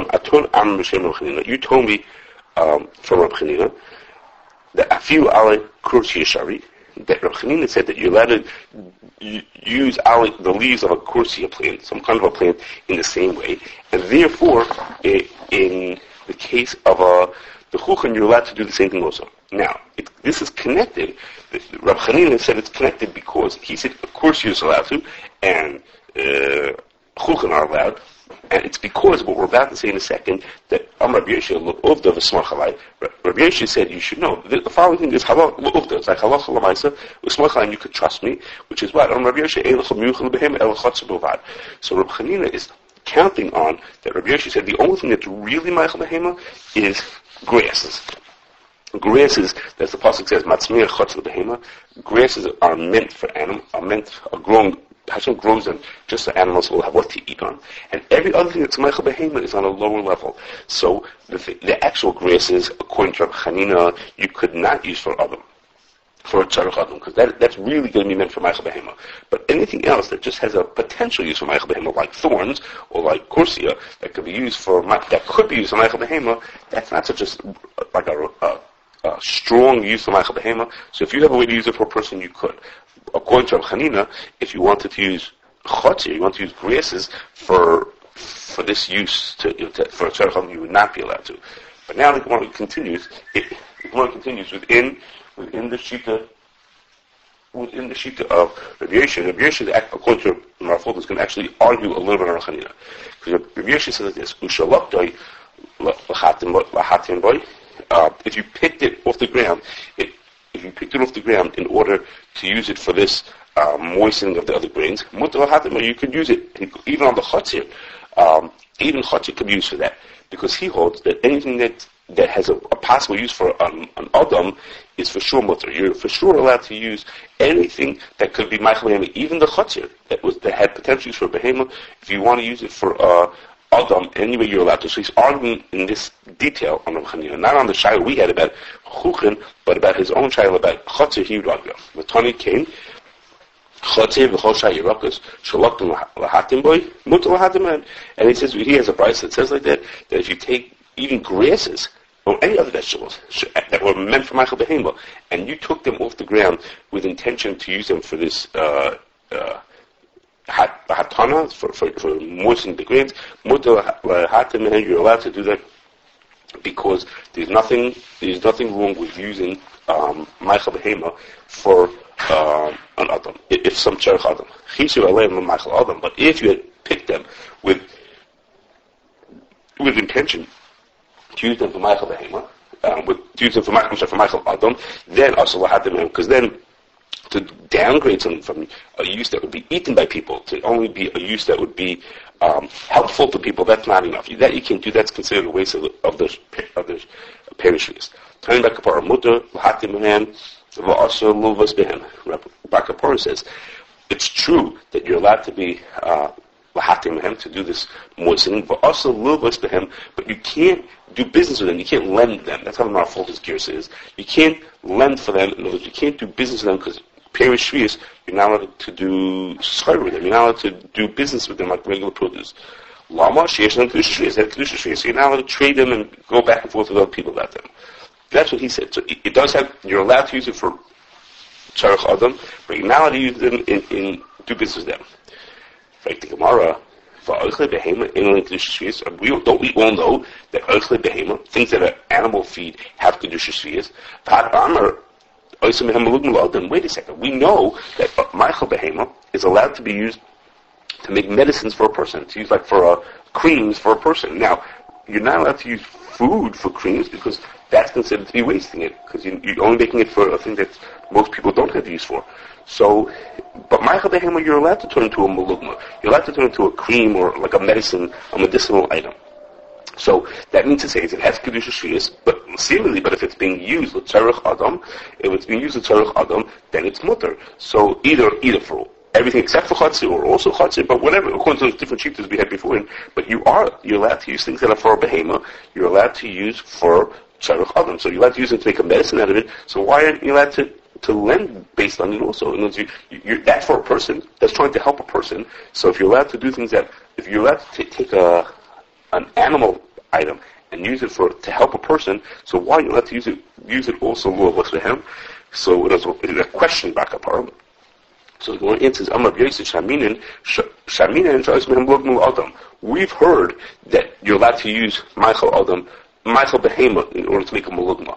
You told me from Reb Chanina that afilu ale kursi shari, that Reb Chanina said that you're allowed to use the leaves of a kursi plant, some kind of a plant, in the same way, and therefore, in the case of the chuchin, you're allowed to do the same thing also. Now, this is connected. Reb Chanina said it's connected because he said of course you're allowed to, and chuchin are allowed, and it's because what we're about to say in a second that Rabbi Yeshua look uvda v'smach alai. Rabbi Yeshua said you should know the following thing is halal uvda. It's like halacha l'maisa v'smach alai, and you could trust me, which is what Rabbi Yeshua elachol miyuchel behem elachotz b'vad. So Rabbi Chanina is counting on that Rabbi Yeshua said the only thing that's really meichel behema is grasses. Grasses, as the pasuk says, matzmir chotz behema. Grasses are meant for are grown Hashem grows them just so animals will have what to eat on. And every other thing that's Michael Behema is on a lower level. So the actual grasses, according to Rabbi Chanina, you could not use for Adam, for a tzarech Adam, because that's really going to be meant for Michael Behema. But anything else that just has a potential use for Michael Behema, like thorns or like corsia, that could be used for Michael Behema, that's not such a strong use of Michael Behema. So if you have a way to use it for a person, you could. According to Rabbi Chanina, if you wanted to use chotzir, you want to use grasses for this use for a tzarech, you would not be allowed to. But now the Gemara continues. The Gemara continues within the shita of Rabbi Yoshe. Rabbi Yoshe, according to Marfot, is going to actually argue a little bit on Rabbi Chanina. Because Rabbi Yoshe says like this: Ushalotoi lahatim boy. If you picked it off the ground, in order to use it for this moistening of the other grains, you could use it even on the chotzir. Even chotzir could be used for that, because he holds that anything that has a possible use for an adam is for sure mutter. You're for sure allowed to use anything that could be Michael Behema, even the chotzir that had potential use for Behema. If you want to use it for Adam, anyway you're allowed to. So he's arguing in this detail on Rabbi Chanina, not on the shayla we had about Chuchin, but about his own shayla about Chotzir. He would argue. The Tani came, Chotzir v'chol shay yirakas shalaktim lahatim boy mutar lahatim, and he says he has a price that says like that if you take even grasses or any other vegetables that were meant for Michael Behema, and you took them off the ground with intention to use them for this hatana, for moistening the grains, you're allowed to do that, because there's nothing wrong with using Michael Behema for an Adam. If some tzarech Adam, Chishu Aleim Michael Adam, but if you had picked them with intention to use them for Michael Behema, to use them for Michael Adam, then also Lahadim, because then to downgrade something from a use that would be eaten by people to only be a use that would be helpful to people, that's not enough. That you can't do. That's considered a waste of the perishers. Turning back apart, mutter lahatim behem v'asher luvas behem. Bakapor says it's true that you're allowed to be lahatim behem, to do this moistening, v'asher luvas behem, but you can't do business with them. You can't lend them. That's how Marfol's gears is. You can't lend for them. In other words, you can't do business with them, because Perish Shvius, you're not allowed to do schar with them. You're not allowed to do business with them like regular produce. Lama, Shiesh, and Kedusha Shvius, and Kedusha Shvius. So you're not allowed to trade them and go back and forth with other people about them. That's what he said. So it does have, you're allowed to use it for tzarech Adam, but you're not allowed to use them in do business with them. Like the Gemara, don't we all know that Oichle Behema, things that are animal feed, have Kedusha Shvius? Wait a second. We know that Michael Behema is allowed to be used to make medicines for a person, to use like for creams for a person. Now, you're not allowed to use food for creams, because that's considered to be wasting it, because you're only making it for a thing that most people don't have use for. So, but Michael Behema, you're allowed to turn into a malugma. You're allowed to turn into a cream or like a medicine, a medicinal item. So that means to say it has Kedusha Shvius, but seemingly, but if it's being used with tzarech Adam, then it's mutter. So either for everything except for chatzir, or also chatzir, but whatever, according to those different sheetas we had before. But you're allowed to use things that are for a behema. You're allowed to use for tzarech Adam. So you're allowed to use it to make a medicine out of it. So why aren't you allowed to lend based on it also? In other words, you're that's for a person that's trying to help a person. So if you're allowed to do things if you're allowed to take an animal item and use it to help a person, so why are you allowed to use it also for him? So there's a question back up. So the one answers, Amar Yosef Shaminin Adam. We've heard that you're allowed to use Michael Adam, Michael Behema, in order to make a malugma.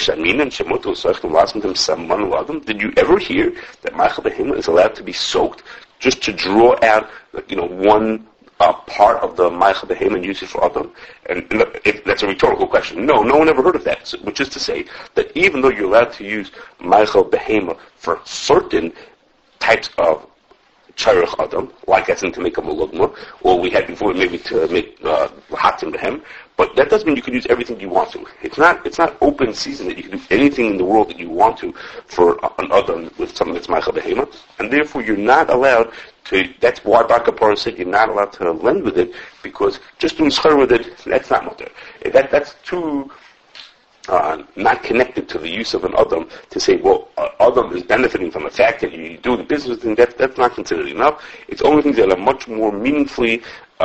Did you ever hear that Michael Behema is allowed to be soaked just to draw out, one part of the Michael Behema and use it for Adam? And that's a rhetorical question. No one ever heard of that. So, which is to say that even though you're allowed to use Michael Behema for certain types of tzarech adam, like as in to make a malugma, or we had before maybe to make lahatim behem. But that doesn't mean you can use everything you want to. It's not open season that you can do anything in the world that you want to for an adam with something that's ma'achal behema, and therefore you're not allowed to. That's why Bar Kapara said you're not allowed to lend with it, because just doing schar with it, that's not mutter. That's too not connected to the use of an adam to say, well, adam is benefiting from the fact that you do the business thing. That's not considered enough. It's only things that are much more meaningfully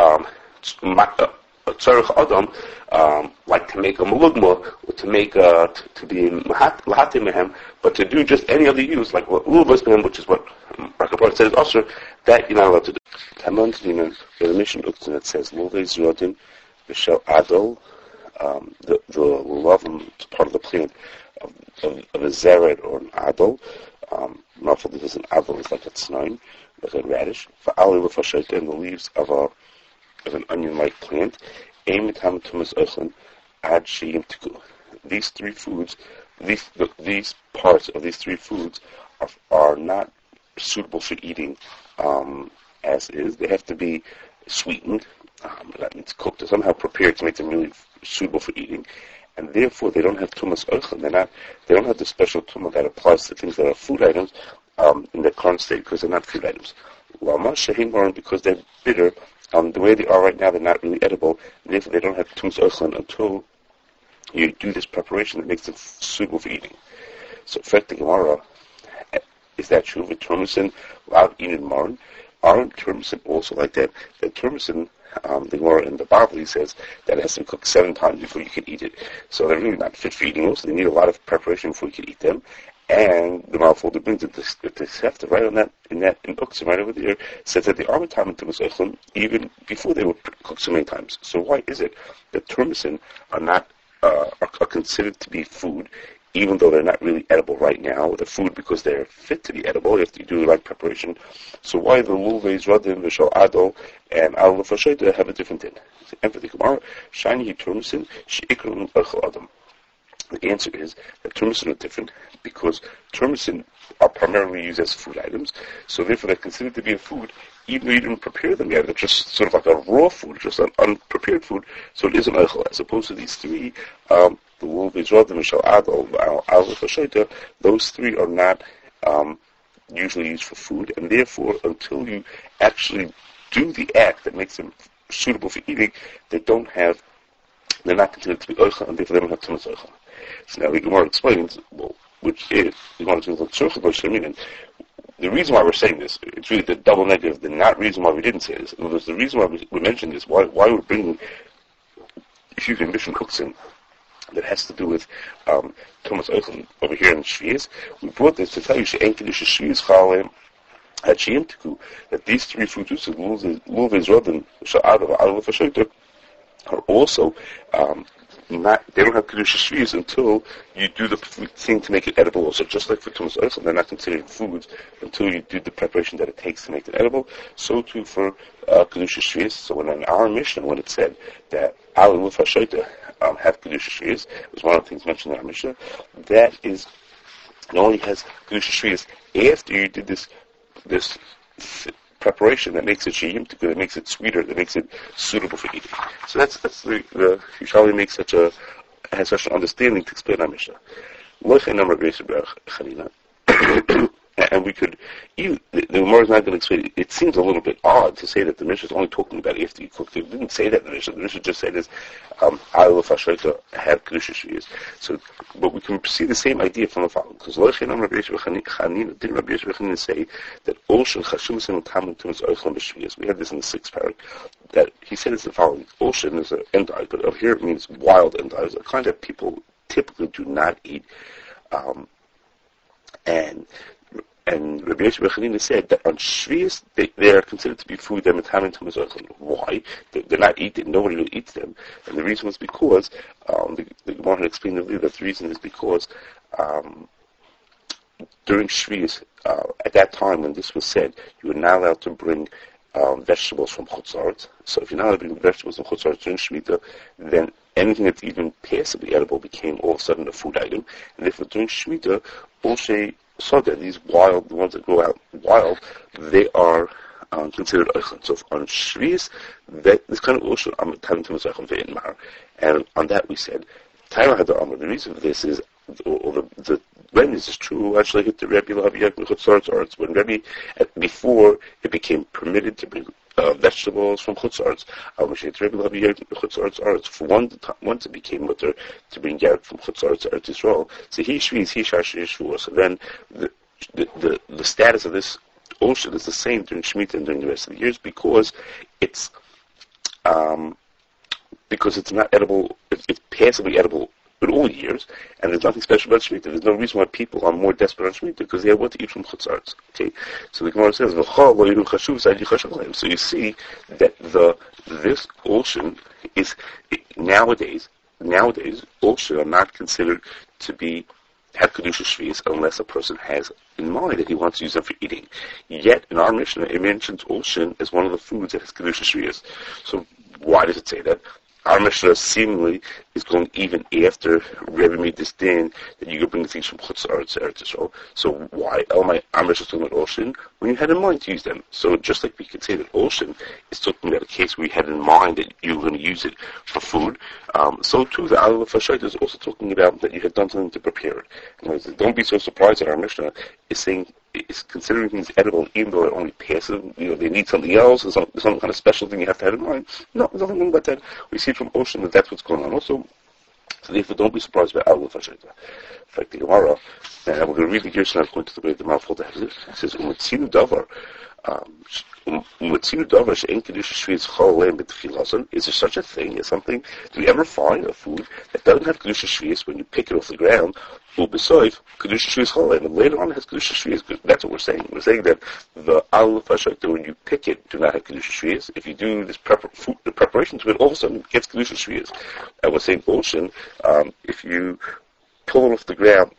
tzarech adam, like to make a malugma, or to make to be lahatim mehem, but to do just any other use, like what uluvas mehem, which is what Rakapar says also, that you're not allowed to do. Taman Tadinan, the mission uktzin that says Loves Rodin V'Shel Adol, the lovim part of the plant of a zered or an adol. Not this is an adol, it's like a tznaim, like a radish. For ali l'fashayta, and the leaves of an onion-like plant. Aim tam tumas ochlin ad sheyim tiku. These three foods, these parts of these three foods are not suitable for eating as is. They have to be sweetened. That means cooked or somehow prepared to make them really suitable for eating, and therefore they don't have tumas ochlin. They don't have the special tumah that applies to things that are food items in their current state, because they're not food items. Lama shehim moran, because they're bitter. The way they are right now, they're not really edible, and therefore they don't have tumas ochlin until you do this preparation that makes them suitable for eating. So, fact the Gemara, is that true? With turmicin, loud eating moran, aren't turmicin also like that? The turmicin, the Gemara in the Bavli says that it has to be cooked 7 times before you can eat it. So they're really not fit for eating. Also, they need a lot of preparation before you can eat them. And the Malfolder brings it, the Sefta right on that, in Uktzim right over there, says that they are time to Tumas even before they were cooked so many times. So why is it that turmicin are considered to be food, even though they're not really edible right now? They're food because they're fit to be edible if you do the right preparation. So why the Luves, Radim, Vishal Adol, and Al Lefashayta have a different din? And for the Gemara, Shiny Turmicin, Sheikron Echel Adam. The answer is that turmicin are different because turmicin are primarily used as food items, so therefore they're considered to be a food, even though you didn't prepare them yet. They're just sort of like a raw food, just an unprepared food, so it is an eichel, as opposed to these three, the Wolves, Rodim, Mishal Adol, Al Lefashayta. Those three are not usually used for food, and therefore, until you actually do the act that makes them suitable for eating, they're not considered to be eichel, and therefore they don't have tumas eichel. So now the Gemara explains, which is, the reason why we're saying this, it's really the double negative, the not reason why we didn't say this. In other words, the reason why we mentioned this, why we're bringing, Mission Cooksin, that has to do with Thomas Eichel over here in Shvius. We brought this to tell you that these three foods, Luves, Rodin, Sha'adav, Al Lefashayta, are also they don't have Kedusha Shvius until you do the thing to make it edible also. Just like for Tumas Eichel, they're not considered foods until you do the preparation that it takes to make it edible. So too for Kedusha Shvius. So in our Mishnah, when it said that Al Lefashayta have Kedusha Shvius, it was one of the things mentioned in our Mishnah, that is, it only has Kedusha Shvius after you did this preparation that makes it sheyim, that makes it sweeter, that makes it suitable for eating. So that's the Yerushalmi makes has such an understanding to explain our Mishnah. And we could, the Gemara is not going to explain it. It seems a little bit odd to say that the Mishnah is only talking about after you cooked it. It didn't say that in the Mishnah. The Mishnah just said this, Al Lefashayta have Kedusha Shvius. So, but we can see the same idea from the following. Because didn't Rabbi Yeshua Chanina say that Olshin Chashusim and Tamun Tumas Eichel B'Shvius? We had this in the 6th paragraph. That he said it's the following. Olshin is an endive, but over here it means wild endives, a kind that people typically do not eat. And Rabbi Yeshua Chanina said that on Shvius, they are considered to be food that Metamin Tumas Eichel. Why? They're not eaten. Nobody really eats them. And the reason was because, the Gemara had explained earlier that the reason is because during Shvius, at that time when this was said, you were not allowed to bring vegetables from Chutz La'aretz. So if you're not allowed to bring vegetables from Chutz La'aretz during Shemitah, then anything that's even passably edible became all of a sudden a food item. And therefore during Shemitah, Soda, these wild, the ones that grow out wild, they are considered oichlin. So on Shvius, this kind of ocean, and on that we said, the reason for this is, or the when this is true, actually hit the Rebbe or it's when Rebbe, before it became permitted to bring vegetables from Chutzarts. For once it became mutter to bring Yarek from Chutzarts to Eretz Yisrael. So he shviz, he shash, so then the status of this ocean is the same during Shemitah and during the rest of the years because it's not edible. It's passively edible in all years, and there's nothing special about Shemitah. There's no reason why people are more desperate on Shemitah because they have what to eat from Chutzarts. Okay, so the Gemara says, so you see that this ocean is nowadays ocean are not considered to have kedusha shvius unless a person has in mind that he wants to use them for eating. Yet in our Mishnah it mentions ocean as one of the foods that has kedusha shvius. So why does it say that? Our Mishnah seemingly is going even after Rebbe made this din that you could bring things from Chutzarts to Eretz Yisrael. So why our Mishnah is talking about ocean when you had in mind to use them? So just like we could say that ocean is talking about a case where you had in mind that you were going to use it for food, so too the Aleph Hashait is also talking about that you had done something to prepare it. In other words, don't be so surprised that our Mishnah is saying is considering things edible even though they're only passive. They need something else, there's some kind of special thing you have to have in mind. No, there's nothing about that. We see from ocean that's what's going on also. So therefore don't be surprised by Aleph Hashait. In fact, the Gemara, and we're going to read the Gershon according to the way the mouthful that has it. It says, Umetzinu davar, is there such a thing as something? Do you ever find a food that doesn't have kedusha shvius when you pick it off the ground? And later on it has kedusha shvius. That's what we're saying. We're saying that the aleph hashakta, when you pick it, do not have kedusha shvius. If you do this the preparation to it, all of a sudden it gets kedusha shvius. And we're saying ocean, if you pull it off the ground,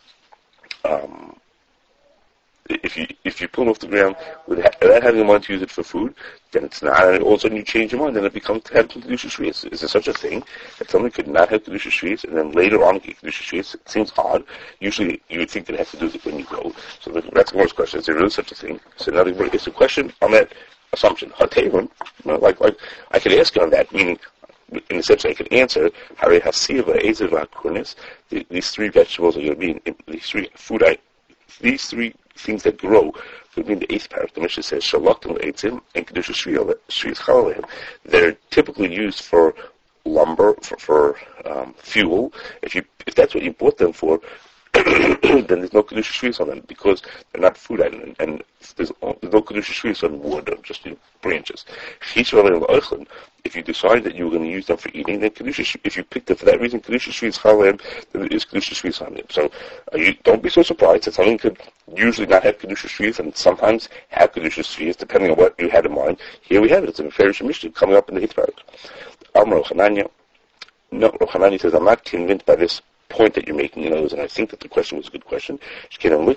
if you pull it off the ground without having a mind to use it for food, then it's not. And all of a sudden you change your mind, then it becomes to have kedusha shvius. Is there such a thing that something could not have kedusha shvius and then later on get kedusha shvius? It seems odd. Usually you would think that it has to do with it when you go. So that's the first question: is there really such a thing? So now it's a question on that assumption. Hatevon, like I could ask you on that, meaning in the sense I could answer, Hare Hasiva, Ezev, Kurnis, these three vegetables are going to be in these three things that grow would be in the 8th paragraph. The Mishnah says, Shalaktim Eitzim and Kedusha Shvius Chalalim. They're typically used for lumber, for fuel. If that's what you bought them for, then there's no kedusha shvius on them because they're not food items, and there's no kedusha shvius on wood, or just branches. If you decide that you were going to use them for eating, then if you picked it for that reason, kedusha shvius chalem, then there is kedusha shvius on it. So don't be so surprised that something could usually not have kedusha shvius and sometimes have kedusha shvius depending on what you had in mind. Here we have it. It's a Farish Mishnah coming up in the 8th paragraph. Amar Chananya. No, Chananya says, I'm not convinced by this point that you're making, and I think that the question was a good question. Those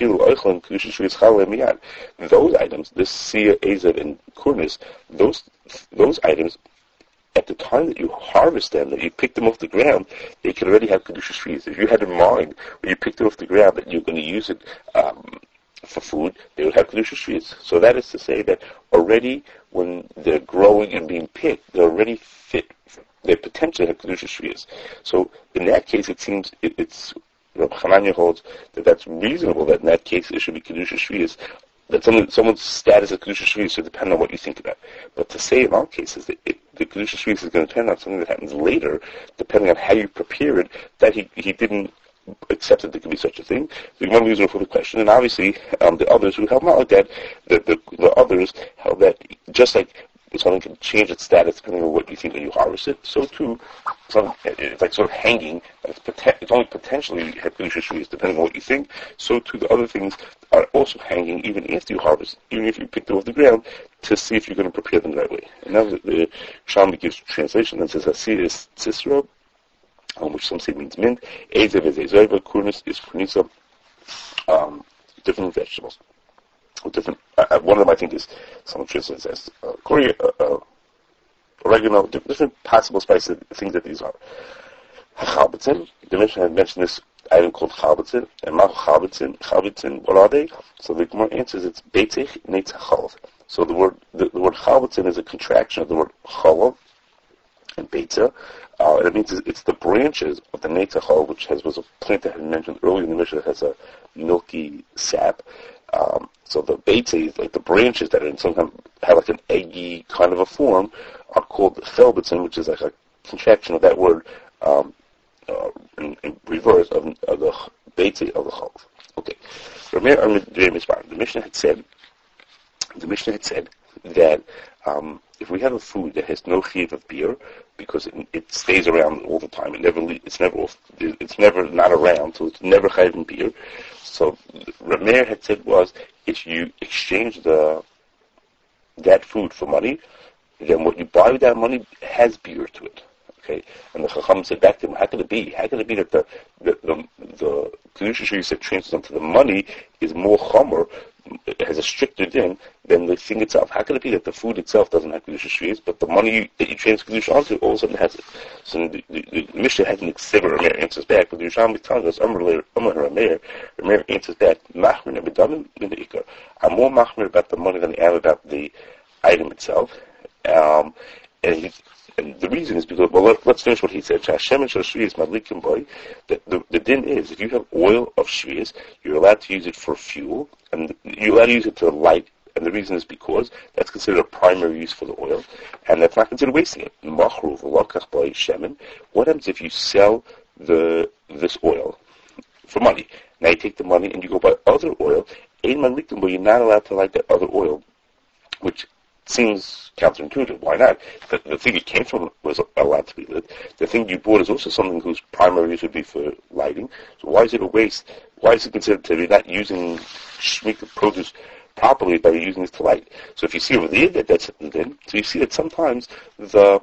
items, this Sia, Ezev, and Kurnis, those items, at the time that you harvest them, that you pick them off the ground, they can already have kedusha shvius. If you had in mind when you picked it off the ground that you're going to use it for food, they would have kedusha shvius. So that is to say that already when they're growing and being picked, they're already fit. They potentially have kedusha shvius. So in that case, it seems it's Chananya holds that that's reasonable. That in that case, it should be kedusha shvius. That someone's status of kedusha shvius should depend on what you think about. But to say in all cases that the kedusha shvius is going to depend on something that happens later, depending on how you prepare it, that he didn't accept that there could be such a thing. So you want to use it for the question, and obviously the others who held not like that, the others held that just like something can change its status depending on what you think when you harvest it, so too, it's like sort of hanging, it's only potentially have kedusha shvius depending on what you think, so too the other things are also hanging even after you harvest, even if you pick them off the ground, to see if you're going to prepare them the right way. And now the Shalom gives translation that says, Asir is Tzisra, which some say means mint, Ezev is Ezeva, Kurnis is Kurnisa, different vegetables. Different. One of them I think is someone translates as oregano, different possible spices, things that these are. The Mishnah had mentioned this item called Chabetzin, and Mahu Chabetzin, what are they? So the Gemara answers it's Beitzich Netzach Chalav. So the word Chabetzin is a contraction of the word Chalav and Beitzah, and it means it's the branches of the Netzach Chalav, which was a plant that I had mentioned earlier in the Mishnah that has a milky sap. So the Beitzah is like the branches that in some kind have like an eggy kind of a form are called Chelbetzin, which is like a contraction of that word in reverse of the Beitzah of the Chalav. Okay. The Mishnah had said that if we have a food that has no chiyuv of beer, because it stays around all the time, it's never not around, so it's never chiyuv in beer. So Rameir had said was, if you exchange that food for money, then what you buy with that money has beer to it. Okay, and the Chacham said back to him, how can it be? How can it be that the Kedusha Shvius that transfers onto the money is more chomer, has a stricter din than the thing itself? How can it be that the food itself doesn't have Kedusha Shvius, but the money that you transfer Kedusha onto all of a sudden has it? So the Mishnah has an exhibit. Rameir answers back, but the Yerushalmi is telling us, Rameir answers back, Machmir nebedamin min ikar. I'm more machmir about the money than I am about the item itself. And the reason is because, well, let's finish what he said. The din is, if you have oil of shvius, you're allowed to use it for fuel, and you're allowed to use it to light. And the reason is because that's considered a primary use for the oil, and that's not considered wasting it. What happens if you sell this oil for money? Now you take the money and you go buy other oil, but you're not allowed to light that other oil, which seems counterintuitive. Why not? The thing it came from was allowed to be lit. The thing you bought is also something whose primary use would be for lighting. So why is it a waste? Why is it considered to be not using Shemitah produce properly by using it to light? So if you see over there that's the din, so you see that sometimes the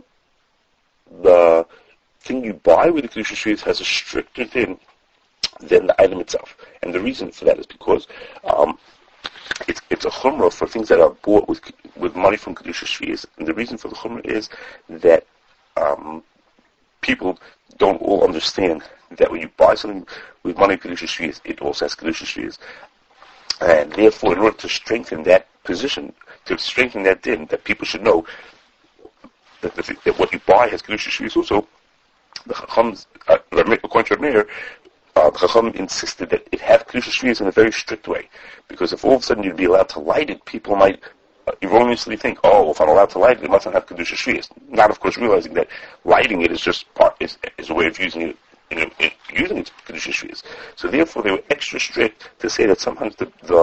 thing you buy with the Kedusha Shvius has a stricter din than the item itself. And the reason for that is because it's a chumrah for things that are bought with money from Kedusha Shvius, and the reason for the chumrah is that people don't all understand that when you buy something with money from Kedusha Shvius, it also has Kedusha Shvius, and therefore, in order to strengthen that position, to strengthen that din, that people should know that what you buy has Kedusha Shvius also. The Chachams, according to Rameir, the Chacham insisted that it have Kedusha Shvius in a very strict way, because if all of a sudden you'd be allowed to light it, people might erroneously think, oh, if I'm allowed to light it, it must not have Kedusha Shvius. Not, of course, realizing that lighting it is just is a way of using it, using its Kedusha Shvius. So therefore, they were extra strict to say that sometimes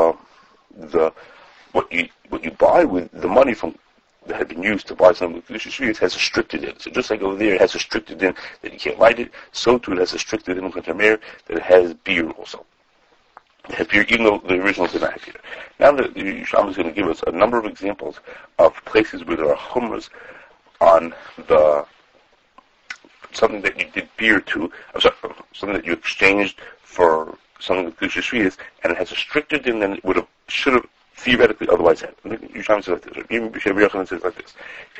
what you buy with the money from that had been used to buy something with Kedusha Shvius has a stricter din. So just like over there it has a stricter din that you can't light it, so too it has a stricter din in Rameir that it has beer also. It has beer, even though the original did not have beer. Now the Yerushalmi is going to give us a number of examples of places where there are chumras on something that you did beer to, something that you exchanged for something with Kedusha Shvius, and it has a stricter din than it should have theoretically otherwise had. Yerushalmi says like this. Even B'Shem Yochanan says like this.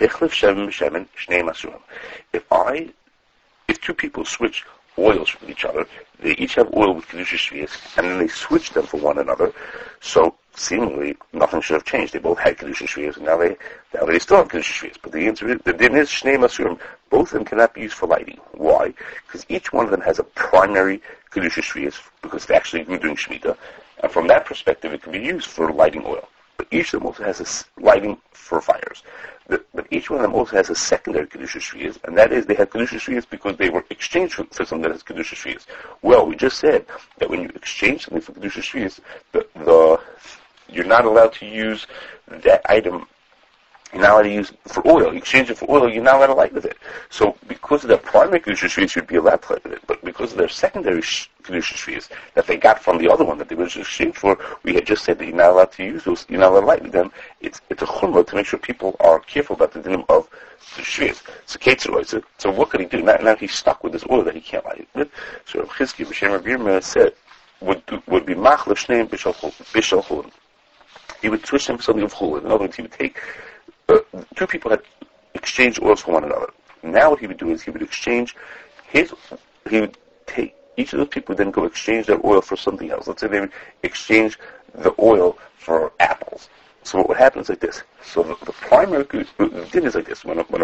If two people switch oils with each other, they each have oil with Kedusha Shvius, and then they switch them for one another, so seemingly nothing should have changed. They both had Kedusha Shvius, and now they still have Kedusha Shvius. But the answer is, the din is Shnei Masurim. Both of them cannot be used for lighting. Why? Because each one of them has a primary Kedusha Shvius, because they actually were doing Shemitah, and from that perspective it can be used for lighting oil. But each of them also has a lighting for fires. But each one of them also has a secondary Kedusha Shvius, and that is they have Kedusha Shvius because they were exchanged for something that has Kedusha Shvius. Well, we just said that when you exchange something for Kedusha Shvius, you're not allowed to use that item. You're not allowed to use for oil. You exchange it for oil, you're not allowed to light with it. So because of their primary Kedusha Shvius, you'd be allowed to light with it. But because of their secondary Kedusha Shvius that they got from the other one that they were exchanged for, we had just said that you're not allowed to use those, you're not allowed to light with them. It's a chumrah to make sure people are careful about the dinim of the Shvius. So what could he do? Now he's stuck with this oil that he can't light with. So Chizki B'Shem Rabbi Yirmiyah said, would be machlef shneim bishal chulin. He would switch them for something of chulin. In other words, he would take two people had exchanged oils for one another. Now what he would do is he would take each of those people then go exchange their oil for something else. Let's say they exchange the oil for apples. So what would happen is like this. So the primary thing is like this.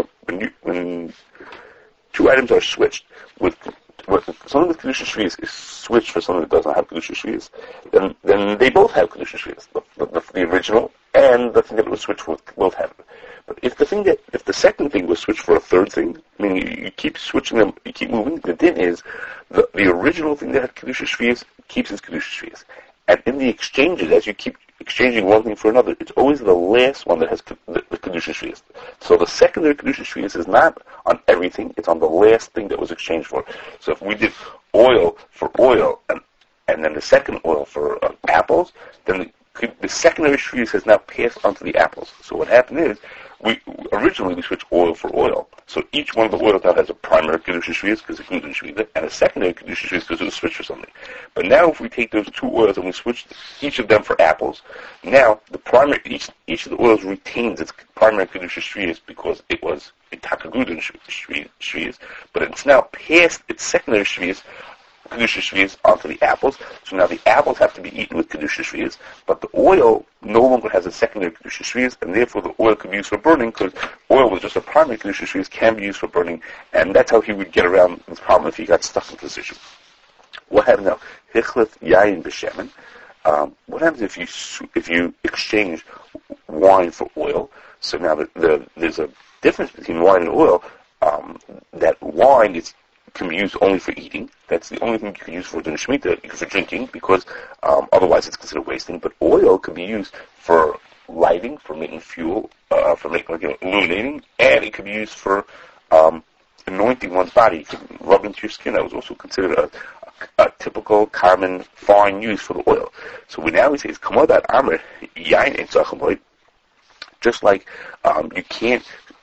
When two items are switched, with something with Kedusha Shvius is switched for something that does not have Kedusha Shvius, then they both have Kedusha Shvius. The original and the thing that was switched for both have it. But if the second thing was switched for a third thing, I mean, you keep switching them, you keep moving, the din is, the original thing that had Kedusha Shvius keeps its Kedusha Shvius. And in the exchanges, as you keep exchanging one thing for another, it's always the last one that has the Kedusha Shvius. So the secondary Kedusha Shvius is not on everything, it's on the last thing that was exchanged for. So if we did oil for oil, and then the second oil for apples, then the secondary Shvius has now passed onto the apples. So what happened is, originally we switched oil for oil. So each one of the oils now has a primary Kedusha Shvius because it's Kedusha Shvius, and a secondary Kedusha Shvius because it was switched for something. But now if we take those two oils and we switch each of them for apples, now the primary, each of the oils retains its primary Kedusha Shvius because it was a Takagudin Shvius, but it's now passed its secondary Shvius, Kedusha Shvius, onto the apples. So now the apples have to be eaten with Kedusha Shvius, but the oil no longer has a secondary Kedusha Shvius, and therefore the oil could be used for burning, because oil was just a primary Kedusha Shvius, can be used for burning, and that's how he would get around this problem if he got stuck in this issue. What happens now? Hichlef yayin b'shemen. What happens if you exchange wine for oil? So now there's a difference between wine and oil. That wine can be used only for eating. That's the only thing you can use for Din Shemitah, for drinking, because otherwise it's considered wasting. But oil can be used for lighting, for making fuel, for making illuminating, and it can be used for anointing one's body. You can rub into your skin. That was also considered a typical, common, fine use for the oil. So we say it's Kamodat Amr Yain and Zachamoy. Just like you can't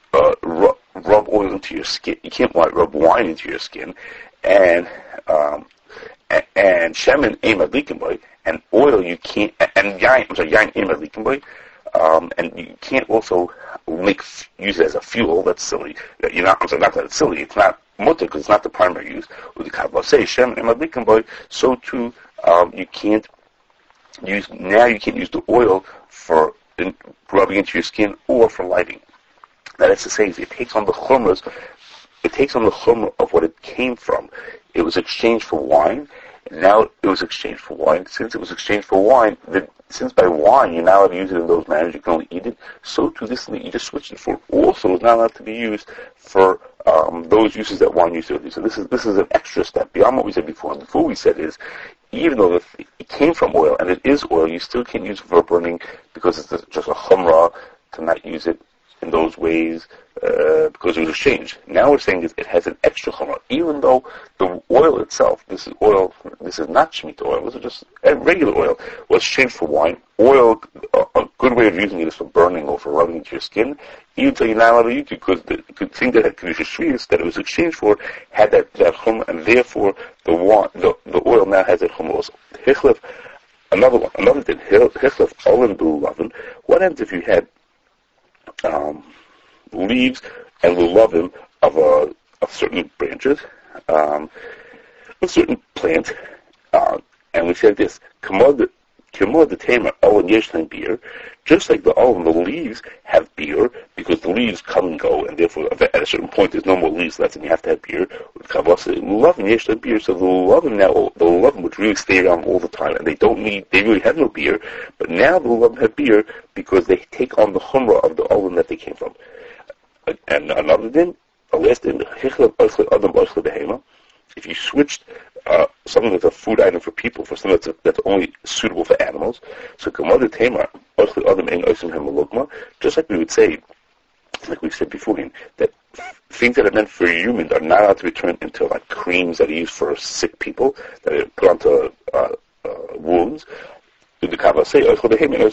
rub oil into your skin, you can't rub wine into your skin, and shemen aim adlikim boy, and oil you can't, and yain aim adlikim boy, and you can't also use it as a fuel. That's silly. Not that it's silly. It's not mutter because it's not the primary use. With the Kabbalah say shemen aim adlikim boy, so too you can't use the oil for rubbing into your skin or for lighting. That is to say, it takes on the chumras, of what it came from. It was exchanged for wine, and now it was exchanged for wine. Since it was exchanged for wine, since by wine you're not allowed to use it in those manners, you can only eat it, so to this thing that you just switched it for also is not allowed to be used for those uses that wine used to do. So this is an extra step beyond what we said before. And before we said is, even though it came from oil, and it is oil, you still can't use it for burning because it's just a chumrah to not use it in those ways because it was exchanged. Now we're saying it has an extra chumrah, even though the oil itself, this is not Shemitah oil, this is just regular oil, was exchanged for wine. Oil, a good way of using it is for burning or for rubbing into your skin, even though you're not allowed to use it because the thing that had Kedusha Shvius that it was exchanged for had that chumrah, and therefore the oil now has that chumrah also. Hichlef, another thing, Hichlef Olin B'Lulavin. What happens if you had leaves and lulavim of certain branches, a certain plant, and we said this, Kamod the Tamer, Olin Yeshlein beer, just like the Olin, the leaves have beer, because the leaves come and go, and therefore at a certain point there's no more leaves left, and you have to have beer. Lulavim Yeshlein beer, so the lulavim which really stay around all the time, and they really have no beer, but now the lulavim have beer because they take on the chumrah of the Olin that they came from. And another thing, a last thing, if you switched something that's a food item for people for something that's only suitable for animals, so just like we would say, like we said before, that things that are meant for humans are not allowed to be turned into like creams that are used for sick people, that are put onto wounds. The Kabbalah say, that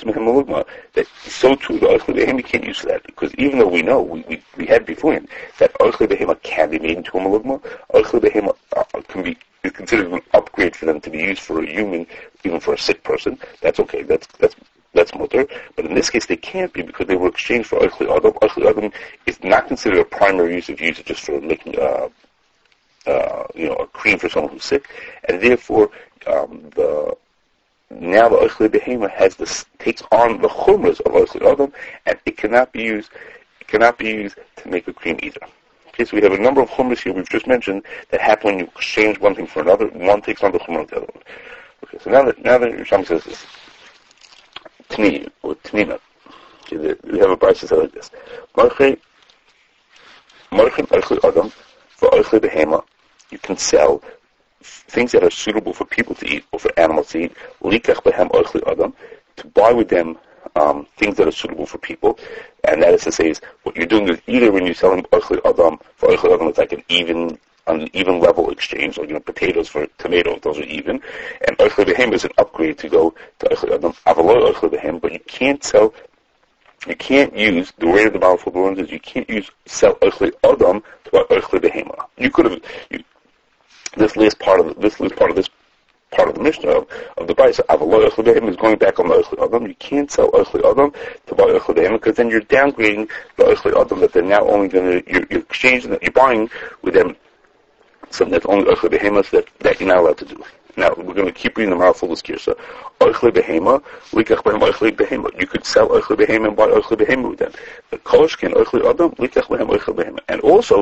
so too the Oichel Behema can't use that, because even though we know, we had beforehand, that Oichel Behema can be made into a Malugma, Oichel Behema is considered an upgrade for them to be used for a human, even for a sick person. That's okay, that's mutter. But in this case they can't be because they were exchanged for Oichel Adam. Oichel Adam is not considered a primary use if you use it just for making a cream for someone who's sick, and therefore now the Oichle Behema takes on the chumras of Oichle Adam, and it cannot be used to make a cream either. Okay, so we have a number of chumras here we've just mentioned that happen when you exchange one thing for another. One takes on the chumra of the other one. Okay, so now that Yerushalmi says this, Tni or Tnina, okay, we have a price that says like this: Marchin Oichle Adam for Oichle Behema, you can sell things that are suitable for people to eat or for animals to eat. Likach behem oichle adam, to buy with them things that are suitable for people, and that is to say, is what you're doing is either when you're selling oichle adam for oichle adam, it's like an even level exchange, like potatoes for tomatoes, those are even, and oichle behem is an upgrade to go to oichle adam. Avaloy oichle behem, but you can't use, the way of the Baal learns is you can't sell oichle adam to buy oichle behema. You could have. This last part of this part of the Mishnah of the Brisa, Avaloy Oichle Behema, is going back on the Oichle Adam. You can't sell Oichle Adam to buy Oichle Behema, because then you're downgrading the Oichle Adam that they're now only going to, you're exchanging that, you're buying with them something that's only Oichle Behema, so that you're not allowed to do. Now, we're going to keep reading the Maraful Kirsa. Oichle Behema, Likach Behem Oichle Behema. You could sell Oichle Behema and buy Oichle Behema with them. The Koshkin Oichle Adam, Likach Behem Oichle Behema. And also,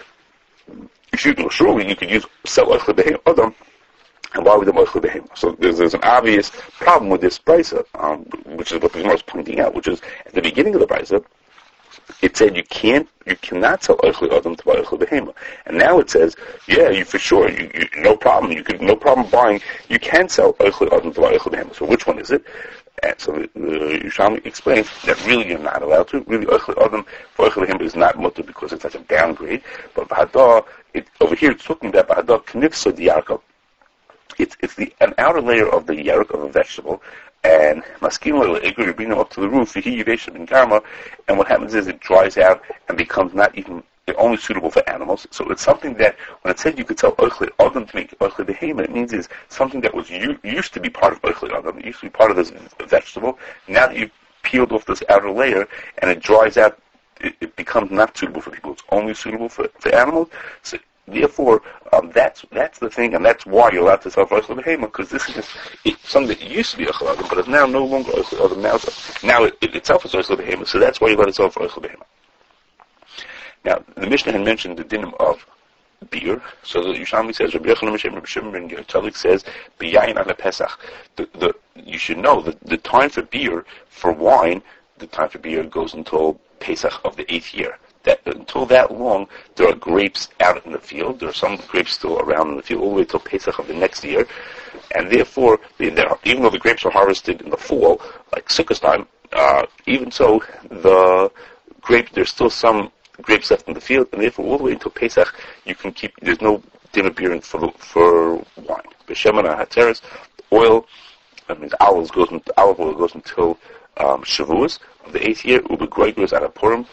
surely you could sell Oichle Behema Adam and buy with them Oichle Behema. So there's an obvious problem with this Brisa, which is what the Gemara is pointing out, which is at the beginning of the Brisa, it said you cannot sell Oichle Adam to buy Oichle Behema. And now it says, for sure, no problem, no problem buying, you can sell Oichle Adam to buy Oichle Behema. So which one is it? And so the Yerushalmi explains that really you're not allowed to. Really, Oichle Adam for Oichle Behema is not mutter because it's like a downgrade. But B'Hadah, over here it's talking about B'Hadah Knivsa Diyarka. It's an outer layer of the yark of a vegetable, and maskim le'egru, you bring them up to the roof, and what happens is it dries out and becomes not even only suitable for animals. So it's something that, when it said you could sell oichle adam to make oichle behema, it means it's something that was used to be part of oichle adam, it used to be part of this vegetable. Now that you've peeled off this outer layer and it dries out, it becomes not suitable for people. It's only suitable for animals. So therefore, that's the thing, and that's why you're allowed to sell for oichle behema, because this is something that used to be oichle adam, but is now no longer oichle adam. Now it itself is oichle behema, so that's why you're allowed to sell for oichle behema. Now, the Mishnah had mentioned the dinim of beer, so the Yerushalmi says, Rabbi Shimon ben Yotzalik says, B'yayin ala Pesach. You should know that the time for beer, for wine, the time for beer goes until Pesach of the 8th year. Until that long, there are grapes out in the field. There are some grapes still around in the field all the way till Pesach of the next year. And therefore, even though the grapes are harvested in the fall, like Sukkot time, even so, there's still some grapes left in the field, and therefore all the way until Pesach, you can keep, there's no dinner beer for wine. B'Shemana HaTeres, oil, that means olive oil goes until Shavuos of the 8th year. Ubegroigros out of Purim,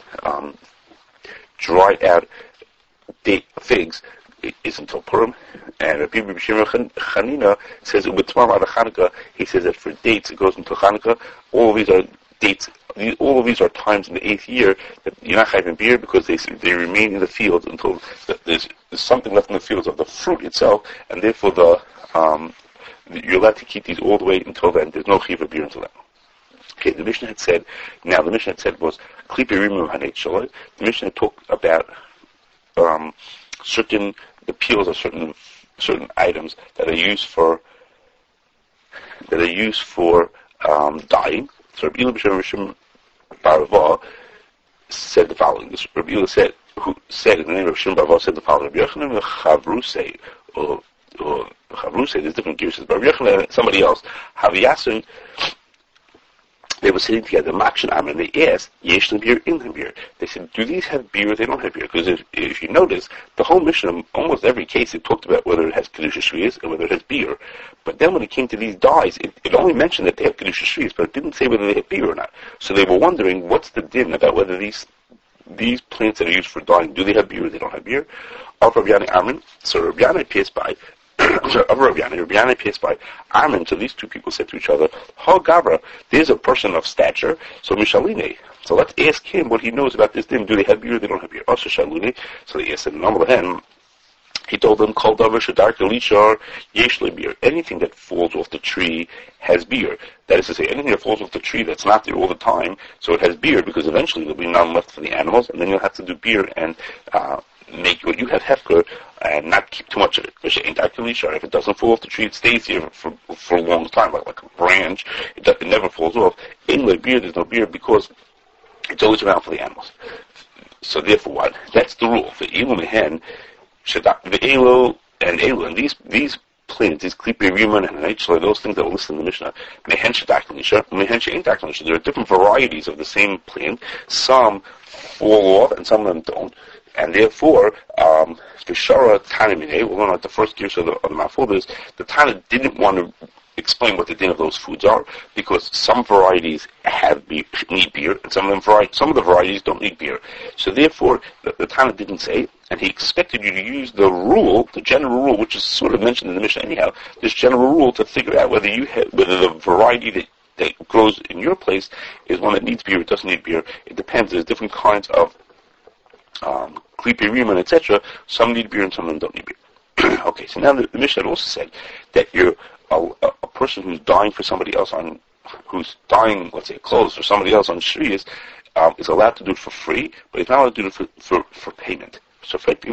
dried out figs is until Purim. And Rabbi Shimon Chanina says Ubetmam out of Hanukkah. He says that for dates it goes until Hanukkah. All of these are dates. All of these are times in the 8th year that you're not having beer because they remain in the fields until there's something left in the fields of the fruit itself, and therefore you're allowed to keep these all the way until then. There's no chiv of beer until then. Okay, the Mishnah had said was klipi rimu haneit shaloi. The Mishnah had talked about the peels of certain items that are used for dyeing. So Rabbi Yehuda Barava said the following. Rabbi Yehuda who said in the name of Shimon Barava said the following. Rabbi Yochanan Chavrusei, or Chavrusei, there's different gears. But Rabbi Yochanan and somebody else, Haviyasin, they were sitting together, Makshan Amr, and they asked, Yesh them beer, in them beer. They said, do these have beer or they don't have beer? Because if you notice, the whole Mishnah, almost every case, it talked about whether it has Kedusha Shviyas and whether it has beer. But then when it came to these dyes, it only mentioned that they have Kedusha Shviyas, but it didn't say whether they have beer or not. So they were wondering, what's the din about whether these plants that are used for dyeing, do they have beer or they don't have beer? Of Rabbi Yana Amrin, so Rabbi Yana passed by, Rabbi Yana passed by Amrin, so these two people said to each other, Ha Gavra, there's a person of stature, so Mishaline. So let's ask him what he knows about this din. Do they have beer or they don't have beer? Also Shalune, so they asked him, He told them, "Kol davar shedarka lishar yesh le beer." Anything that falls off the tree has beer. That is to say, anything that falls off the tree that's not there all the time, so it has beer, because eventually there'll be none left for the animals, and then you'll have to do beer and make what you have hefker and not keep too much of it. If it doesn't fall off the tree, it stays here for a long time, like a branch. It never falls off. In le beer, there's no beer because it's always around for the animals. So therefore, what? That's the rule. The elu mehen. The elo and these plants, these klipi riman and neichla, those things that were listed in the Mishnah, mehen shedakinisha, mehen she'ain dakinisha. There are different varieties of the same plant. Some fall off and some of them don't. And therefore, the Shara Tanimine, we're going at the first gears of the Maful, the Tana didn't want to explain what the din of those foods are, because some varieties need beer, and some of the varieties don't need beer. So therefore, the Tana didn't say, and he expected you to use the rule, the general rule, which is sort of mentioned in the Mishnah anyhow, this general rule to figure out whether the variety that grows in your place is one that needs beer or doesn't need beer. It depends. There's different kinds of klipi riman, etc. Some need beer and some of them don't need beer. Okay, so now the Mishnah also said that you're a person who's dying for somebody else who's dying, let's say, clothes for somebody else on Shrius, is allowed to do it for free, but he's not allowed to do it for payment. So,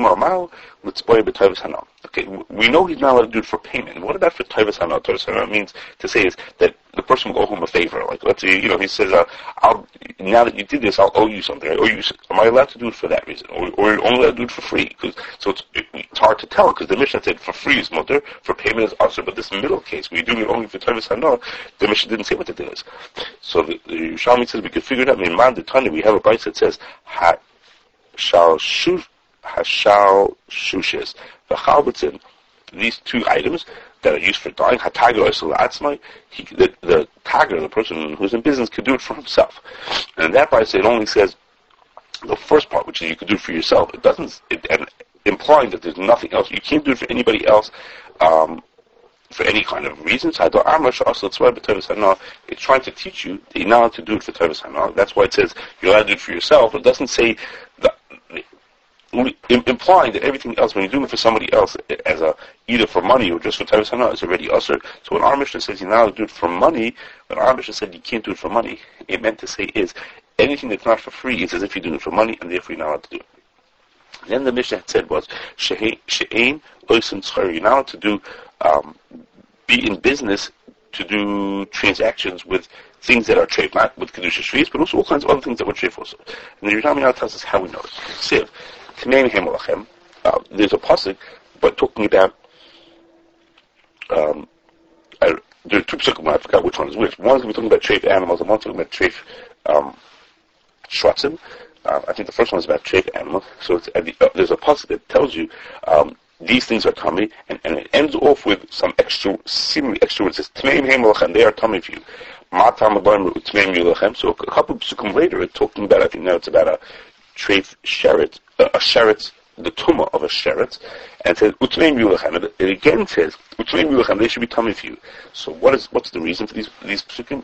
okay, we know he's not allowed to do it for payment. What about for Taivas Hana? Taivas Hana means to say is that the person will owe him a favor. Like, let's say, he says, now that you did this, I'll owe you something. Am I allowed to do it for that reason? Or only allowed to do it for free? So it's hard to tell, because the Mishnah said for free is mutter, for payment is usher. But this middle case, where you're doing it only for Taivas Hana, the Mishnah didn't say what the deal is. So the Yerushalmi says we could figure it out. In Man de Tani, we have a price that says, Hashal Shushes. The these two items that are used for dying, Hatagar Atzmai, the Tagar, the person who's in business, could do it for himself. And that price, it only says the first part, which is you could do it for yourself. It doesn't, implying that there's nothing else. You can't do it for anybody else, for any kind of reasons. It's trying to teach you that you're not allowed to do it for Tavis Hana. That's why it says you're allowed to do it for yourself. It doesn't say implying that everything else, when you're doing it for somebody else, as either for money or just for Tavis Hana, is already usher. So when our Mishnah says you're not allowed to do it for money, when our Mishnah said you can't do it for money, it meant to say is anything that's not for free is as if you're doing it for money, and therefore you're not allowed to do it. Then the Mishnah had said was she'ein oisin tzchar. You're not allowed to do be in business to do transactions with things that are treif, not with kedusha shvius, but also all kinds of other things that were treif also. And the Yerushalmi now tells us how we know it. Siv, T'meim Hem Olachem. There's a pasuk, but talking about there are two psukim. I forgot which one is which. One's going to be talking about treif animals, and one's talking about treif shvatzim. I think the first one is about treif animals. So it's there's a pasuk that tells you these things are tummy, and it ends off with some seemingly extra words. It says T'meim Hem Olachem. They are tummy for you. Matam Abayim T'meim Yulachem. So a couple of psukim later, it's talking about, I think now it's about a treif sheret, a sheret, the tumah of a sheret, and it says Utmeim Yulachem. It again says Utmeim Yulachem. They should be tummy for you. So what's the reason for these psukim?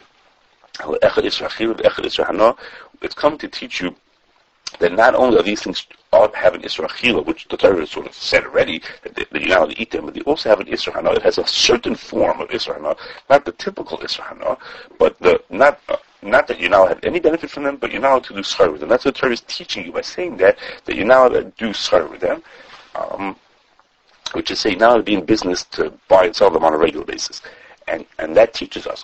It's come to teach you that not only are these things have an Isra Achila, which the Torah sort of said already, that you're not allowed to eat them, but they also have an Isra Hana. It has a certain form of Isra Hana, not the typical Isra Hana, but not that you're not allowed to have any benefit from them, but you're not allowed to do schar with them. That's what the Torah is teaching you by saying that you're not allowed to do schar with them, which is saying you're not allowed to be in business to buy and sell them on a regular basis. And that teaches us,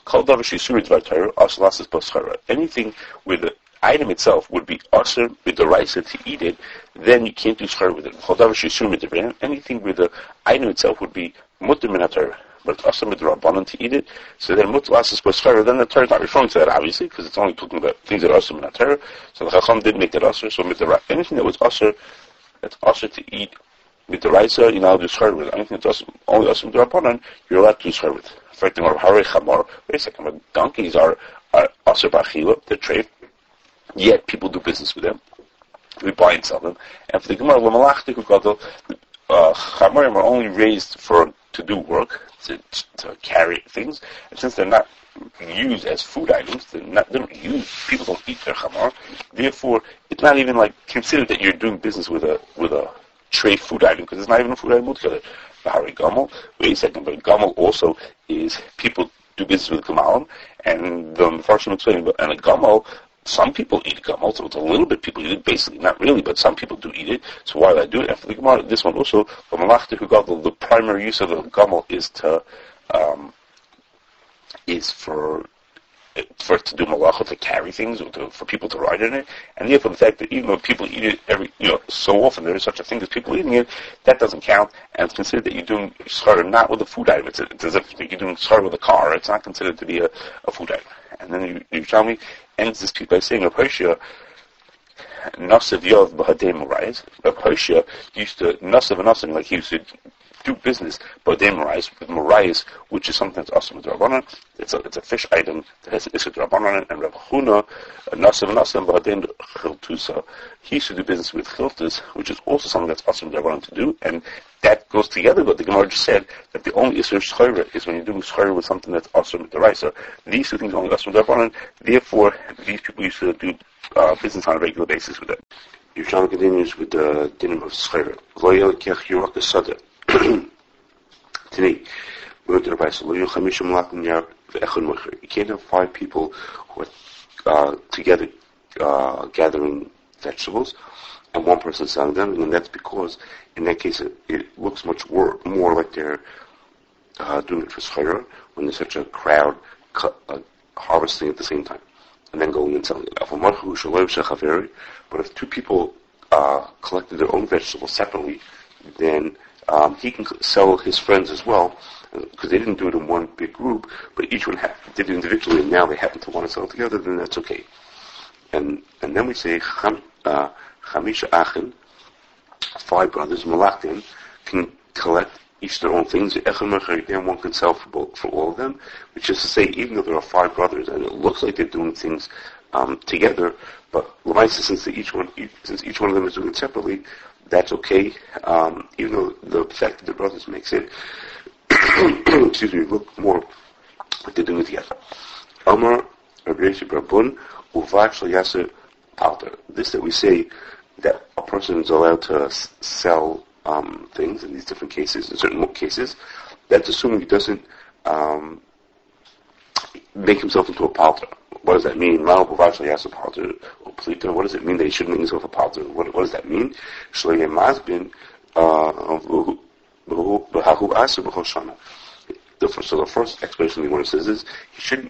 anything with the item itself would be usher with the rice to eat it, then you can't do schar with it. Anything with the item itself would be mutter min haTorah, but it's usher with the rabbanon to eat it. So then mutter asas b'schar. Then the Torah is not referring to that, obviously, because it's only talking about things that are usher min haTorah. So the Chacham did make that usher. So anything that was usher, that's usher to eat with the rice, you're not allowed to do schar with it. Anything that's only usher with the rabbanon, you're allowed to do schar with it. For example, wait a second, donkeys are usher b'achila, they're treif. Yet people do business with them. We buy and sell them. And for the Gemara, Chamarim are only raised to do work, to carry things. And since they're not used as food items, people don't eat their chamar. Therefore, it's not even like considered that you're doing business with a trade food item because it's not even a food item altogether. Bahari Gamal, wait a second, but Gamal also is people do business with Gamalim, and the Mepharshim explaining, and a Gamal, some people eat Gamal, so it's a little bit people eat it, basically, not really, but some people do eat it, so why would I do it? After the Gemara, this one also, the Malachta who got the primary use of the Gamal is to, is for it to do malacha, to carry things, or for people to ride in it, and therefore the fact that even though people eat it so often, there is such a thing as people eating it, that doesn't count, and it's considered that you're doing schar not with a food item. It's as if you're doing schar with a car. It's not considered to be a food item. And then you tell me, ends this piece by saying, Rav Hoshea, Nasav Yov B'Hadei Morais. Rav Hoshea used to, Nasav and Nasav, like he used to do business, B'Hadei Morais, with Morais, which is something that's awesome with Rabbanan. It's a fish item that has an Isser Rabbanan on it, and Rav Huna, Nasav and Nasav B'Hadei Chiltusa. He used to do business with Chiltus, which is also something that's awesome with Rabbanan to do, and that goes together, but the Gemara just said that the only Isser Schayra is when you're doing Schayra with something that's awesome with the rice. So these two things are only awesome with Rabbanan, therefore these people used to do business on a regular basis with it. Yerushalmi continues with the dinim of Schayra. Lo yelekech Yirok Asada. Today, we went to the Brisa. Lo yelechamisha malakim yar ve'echon mocher. You can't have 5 people who are together gathering vegetables, and one person selling them, and that's because in that case it looks much more like they're doing it for schayra when there's such a crowd harvesting at the same time and then going and selling it. But if 2 people collected their own vegetables separately, then he can sell his friends as well, because they didn't do it in one big group, but each one did it individually, and now they happen to want to sell it together, then that's okay. And then we say Chamisha Achin, 5 brothers, Malachim, can collect each their own things, then one can sell for all of them, which is to say, even though there are 5 brothers, and it looks like they're doing things together, but since each one of them is doing it separately, that's okay, even though the fact that the brothers makes it, look more like they're doing it together. Amar Rabbi Yosef Rabun, Uvad Shel Yaser Palter. This that we say that a person is allowed to sell things in these different cases, in certain cases, that's assuming he doesn't make himself into a palter. What does that mean? What does it mean that he shouldn't make himself a palter? What does that mean? So the first explanation the one says is he shouldn't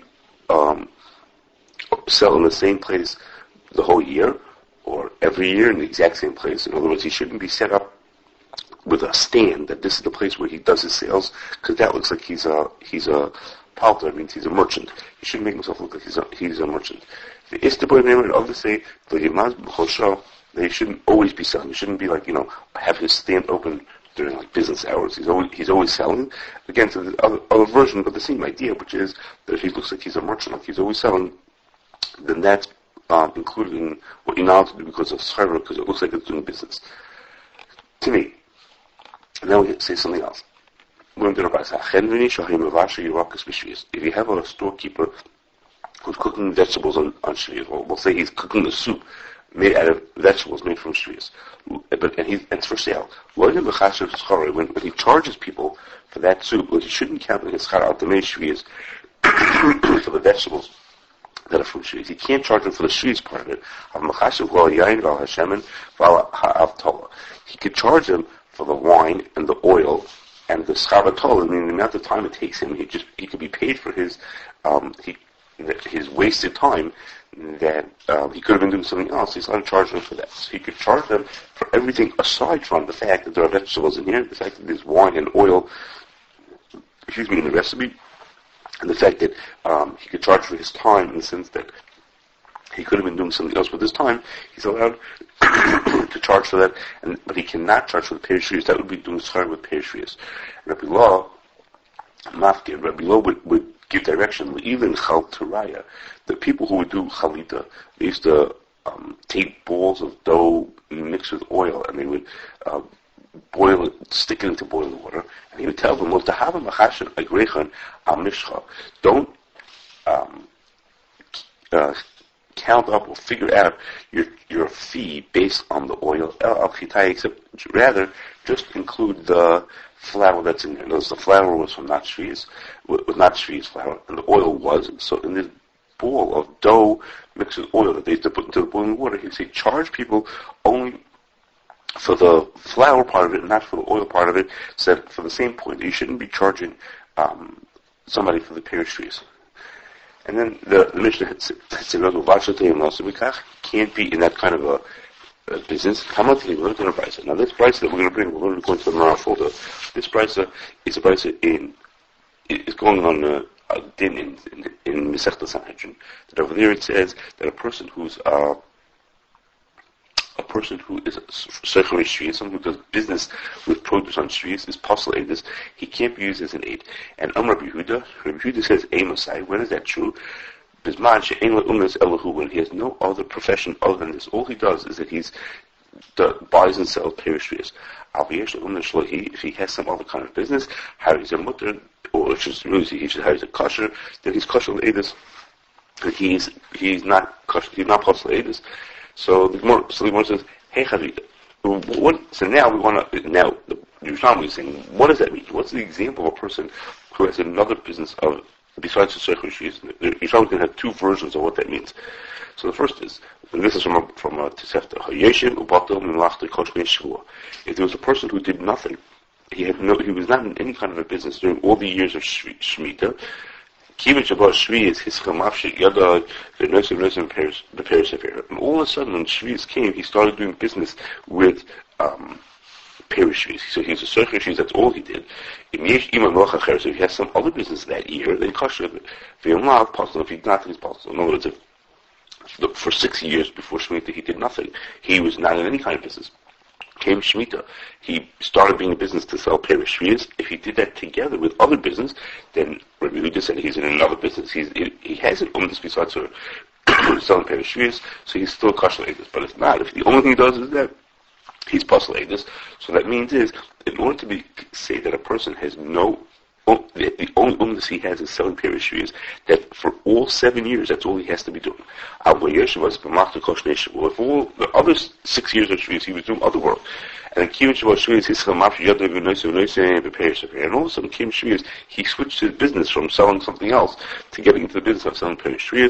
sell in the same place the whole year or every year in the exact same place. In other words, he shouldn't be set up with a stand that this is the place where he does his sales, because that looks like he's a palter. It means he's a merchant. He shouldn't make himself look like he's a merchant. The Istaboy name would obviously say that he shouldn't always be selling. He shouldn't be have his stand open during business hours. He's always selling. Again, so the other version of the same idea, which is that if he looks like he's a merchant, like he's always selling, then that's included in what you're not allowed to do because of schayra, because it looks like it's doing business. To me, and now we say something else. If you have a storekeeper who's cooking vegetables on Shvius, well, we'll say he's cooking a soup made out of vegetables made from Shvius, and it's for sale. When he charges people for that soup, he shouldn't count his schar out the Shvius for the vegetables that are from Shvius. He can't charge them for the Shvius part of it. He could charge them for the wine and the oil and the schar, I mean the amount of time it takes him. He could be paid for his wasted time that he could have been doing something else. He's not charging them for that. So he could charge them for everything aside from the fact that there are vegetables in here, the fact that there's wine and oil, in the recipe, and the fact that he could charge for his time in the sense that he could have been doing something else with his time. He's allowed to charge for that, but he cannot charge for the perishrius. That would be doing schar with perishrius. Rabbi Law would give direction. Even chal teraya, the people who would do chalita, they used to take balls of dough mixed with oil, and they would boil it, stick it into boiling water, and he would tell them, don't count up or figure out your fee based on the oil, except rather just include the flour that's in there. Notice the flour was from not Shvius flour, and the oil was. So in this bowl of dough mixed with oil that they used to put into the boiling water, he'd say, charge people only for the flour part of it, not for the oil part of it, so for the same point, you shouldn't be charging somebody for the parishries. And then the Mishnah had said, can't be in that kind of a business. Now this price that we're going to bring, we're going to go into the Mara folder. This price is a price is going on a din in Masechta Sanhedrin. That over there it says that a person who is Seichel Shvius, someone who does business with produce on Shvius, is Pasal Eidus. He can't be used as an aid. And Rabbi Yehuda says, Amosai, when is that true? When he has no other profession other than this. All he does is that he buys and sells parishrias. If he has some other kind of business, he's a mutter, or he should hire a kosher, then he's kosher Eidus. And he's not kosher, he's not Pasal Eidus. So the Gemara says, "Hey Chavita." So now we want to. Now the Yerushalmi is saying, what does that mean? What's the example of a person who has another business of besides the Seichel Shvius? The Yerushalmi can have two versions of what that means. So the first is, and this is from a Tosefta, Hayeshin ubatel milachta koshmei shvua. If there was a person who did nothing, he was not in any kind of a business during all the years of Shemitah. And all of a sudden, when Shvius came, he started doing business with parishries. So he's a Seichel Shvius, that's all he did. So if he has some other business that year, then kosher. If he's not, he's possible. In other words, for 6 years before Shemitah, he did nothing. He was not in any kind of business. Came Shemitah, he started being a business to sell parishrias. If he did that together with other business, then Rabbi Yehuda said he's in another business. He has an umdus besides selling parishrias, so he's still kosher Eidus. But if not, if the only thing he does is that, he's pasal Eidus. So that means is, in order to say that a person has no, the only umdus he has is selling parishrias, that for all 7 years, that's all he has to be doing. If all the other 6 years of Shvius, he was doing other work. And then and all of a sudden came Shvius, he switched his business from selling something else to getting into the business of selling parishrias.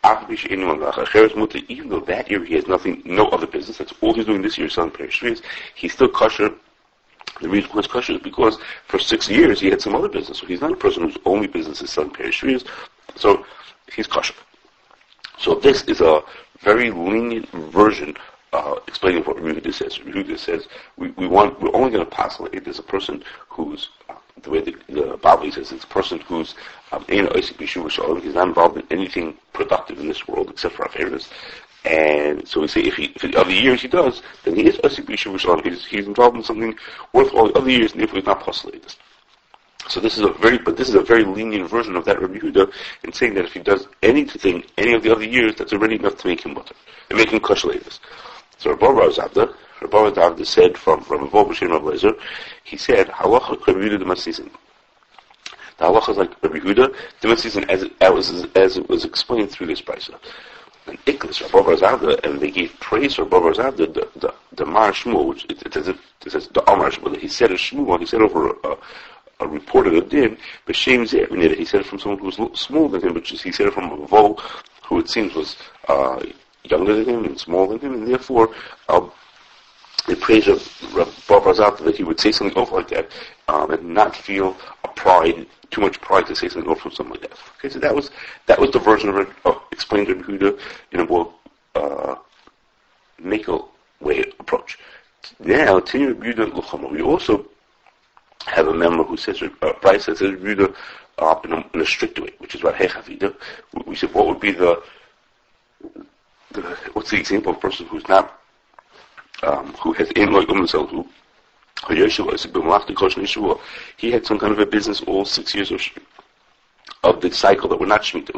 Even though that year he has no other business, that's all he's doing this year, selling parishrias, he's still kosher. The reason why he's kosher is because for 6 years he had some other business. So he's not a person whose only business is selling parishrias. So he's kosher. So this is a very lenient version explaining what Yehuda says. Yehuda says we're only going to pass it. There's a person who's the way the Bible says it's a person who's he's not involved in anything productive in this world except for Aferis. And so we say if the other years he does, then he is he's involved in something worth all the other years, and therefore he's not postulated. So this is a very lenient version of that Rabbi Yehuda in saying that if he does anything any of the other years, that's already enough to make him mutter and make him kosher. So Rabbi Zavda said from Rabbi B'Shem Rabbi Lezer, he said halacha Rabbi Yehuda the Masizin. The halacha is like Rabbi Yehuda the Masizin as it was explained through this brisa. And Iklis Rabbi Zavda, and they gave praise for Rabbi Zavda the Mar Shmuel, which it says the Amar Shmuel. He said a Shmuel, he said over a report of the din, but Shem Zeh, he said it from someone who was smaller than him, but he said it from a Vo who it seems was younger than him and smaller than him, and therefore they praise of Rabbi Zavda that he would say something over like that and not feel too much pride to say something over from something like that. Okay, so that was the version of it explained to Yehuda in a more makel way approach. Now, Tinu Yehuda L'chama. We also have a member who says Bryce says Yehuda in a strict way, which is what Hechavida. We said what would be what's the example of a person who's not who has in like who he had some kind of a business all 6 years of the cycle that were not Shemitah.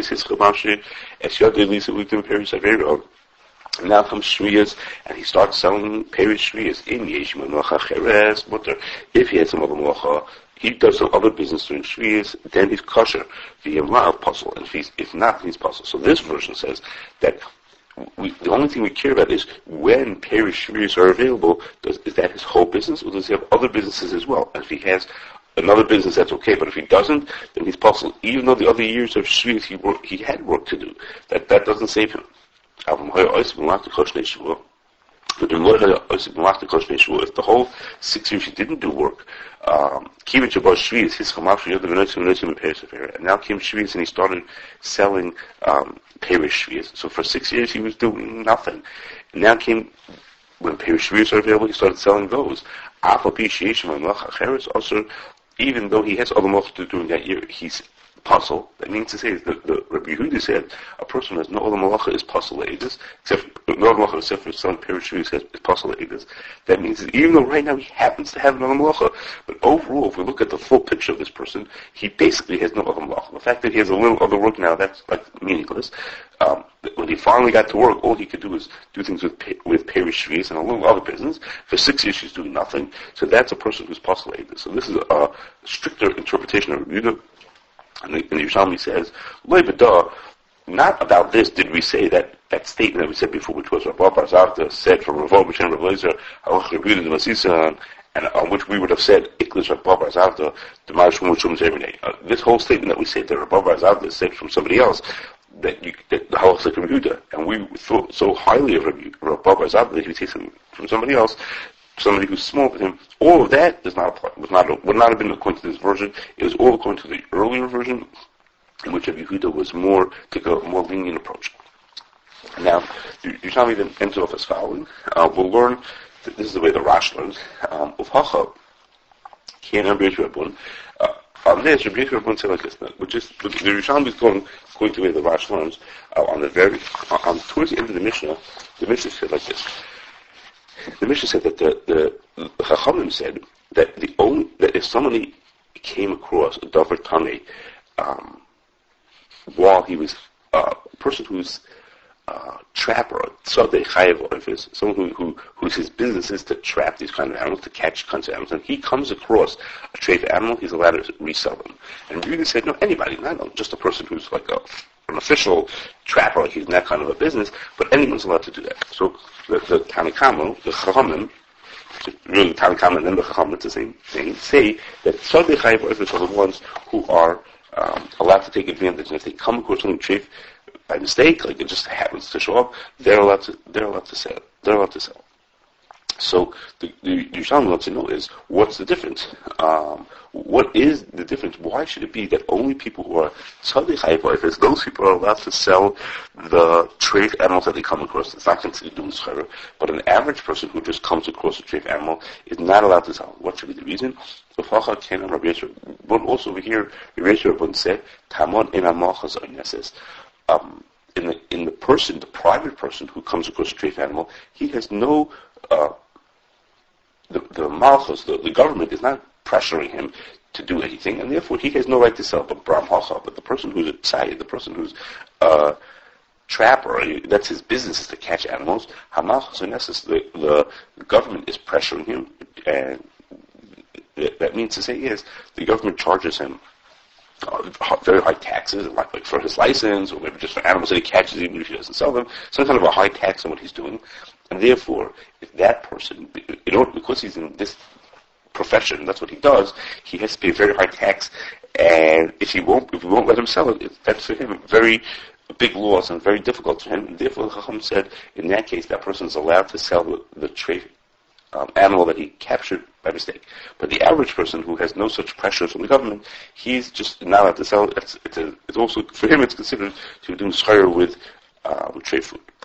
And now comes Shviyas, and he starts selling Perish Shviyas in Yesh Menocha Cheres Mutter. If he had some other Menocha he does some other business during Shvius, then he's kosher. The puzzle, and if not, he's puzzle. So this version says that the only thing we care about is when parish Shvius are available. Is that his whole business, or does he have other businesses as well? And if he has another business, that's okay. But if he doesn't, then he's puzzle. Even though the other years of Shvius he had work to do, that doesn't save him. But if the whole 6 years he didn't do work, and now came Shvius and he started selling parish Shvius. So for 6 years he was doing nothing. And now came, when parish Shvius are available, he started selling those. Even though he has other malachas to do in that year, he's puzzle. That means to say is that the Rabbi Yehuda said a person who has no other malacha is puzzle edus, except for selling parish Shvius is puzzle edus. That means that even though right now he happens to have another malacha, but overall, if we look at the full picture of this person, he basically has no other malacha. The fact that he has a little other work now, that's like meaningless. When he finally got to work, all he could do is do things with parish Shvius and a little other business. For 6 years he's doing nothing. So that's a person who's puzzle edus. So this is a stricter interpretation of Rabbi Yehuda. And the Yerushalmi says, not about this did we say that statement that we said before, which was Rabbi Bar Zavta said from Rav B'Shem Rav Lezer, and on which we would have said, Iklish Rabbi Bar Zavta, the Marishum Mushum every day. This whole statement that we said that Rabbi Bar Zavta said from somebody else, that the halachas like Rabbi Yehuda, and we thought so highly of Rabbi Bar Zavta that he would take something from somebody else, somebody who's small with him. All of that does not apply. Would not have been according to this version. It was all according to the earlier version, in which Rabbi Yehuda was took a more lenient approach. Now, Yerushalmi then ends off as following. We'll learn that this is the way the Rash learns. Uvhacha Kian Rabbi Yehuda. On this, Rabbi Yehuda said like this, which is the Yerushalmi is going according to the way the Rash learns. Towards the end of the Mishnah said like this. The Mishnah said that the Chachamim said that that if somebody came across a davar tamei while he was a person who's trapper, tzadei chayav office, someone whose his business is to trap these kind of animals, to catch kinds of animals, and he comes across a treif animal, he's allowed to resell them. And Yehuda said, no, anybody, not just a person who's like an official trapper, like he's in that kind of a business, but anyone's allowed to do that. So the Tanakama, the Chachamim, really the Tanakama and then the Chachamim, it's the same thing, say that tzadei chayav office are the ones who are allowed to take advantage, and if they come across something treif by mistake, like it just happens to show up, they're allowed to sell. They're allowed to sell. So the Yerushalmi wants to know is, what's the difference? What is the difference? Why should it be that only people who are tzadei chayav office, those people are allowed to sell the treif animals that they come across? It's not considered doing schara, but an average person who just comes across a treif animal is not allowed to sell. What should be the reason? But also over here, Rabbi Yeshua said, "Tamon ena malchas oneses." In the person, the private person who comes across a treif animal, he has no the malchus, the government is not pressuring him to do anything, and therefore he has no right to sell. But Bram Hacha, but the person who's a tzayid, the person who's a trapper, that's his business, is to catch animals. Hamalchus oneses, the government is pressuring him, and that means to say is the government charges him very high taxes, like for his license, or maybe just for animals that he catches, even if he doesn't sell them, some kind of a high tax on what he's doing. And therefore, if that person, because he's in this profession, that's what he does, he has to pay a very high tax, and if we won't let him sell it, that's for him very big loss and very difficult for him. And therefore, the Chacham said, in that case, that person is allowed to sell the treif animal that he captured by mistake. But the average person who has no such pressure from the government, he's just not allowed to sell it. It's also, for him, it's considered to do schar with treif food.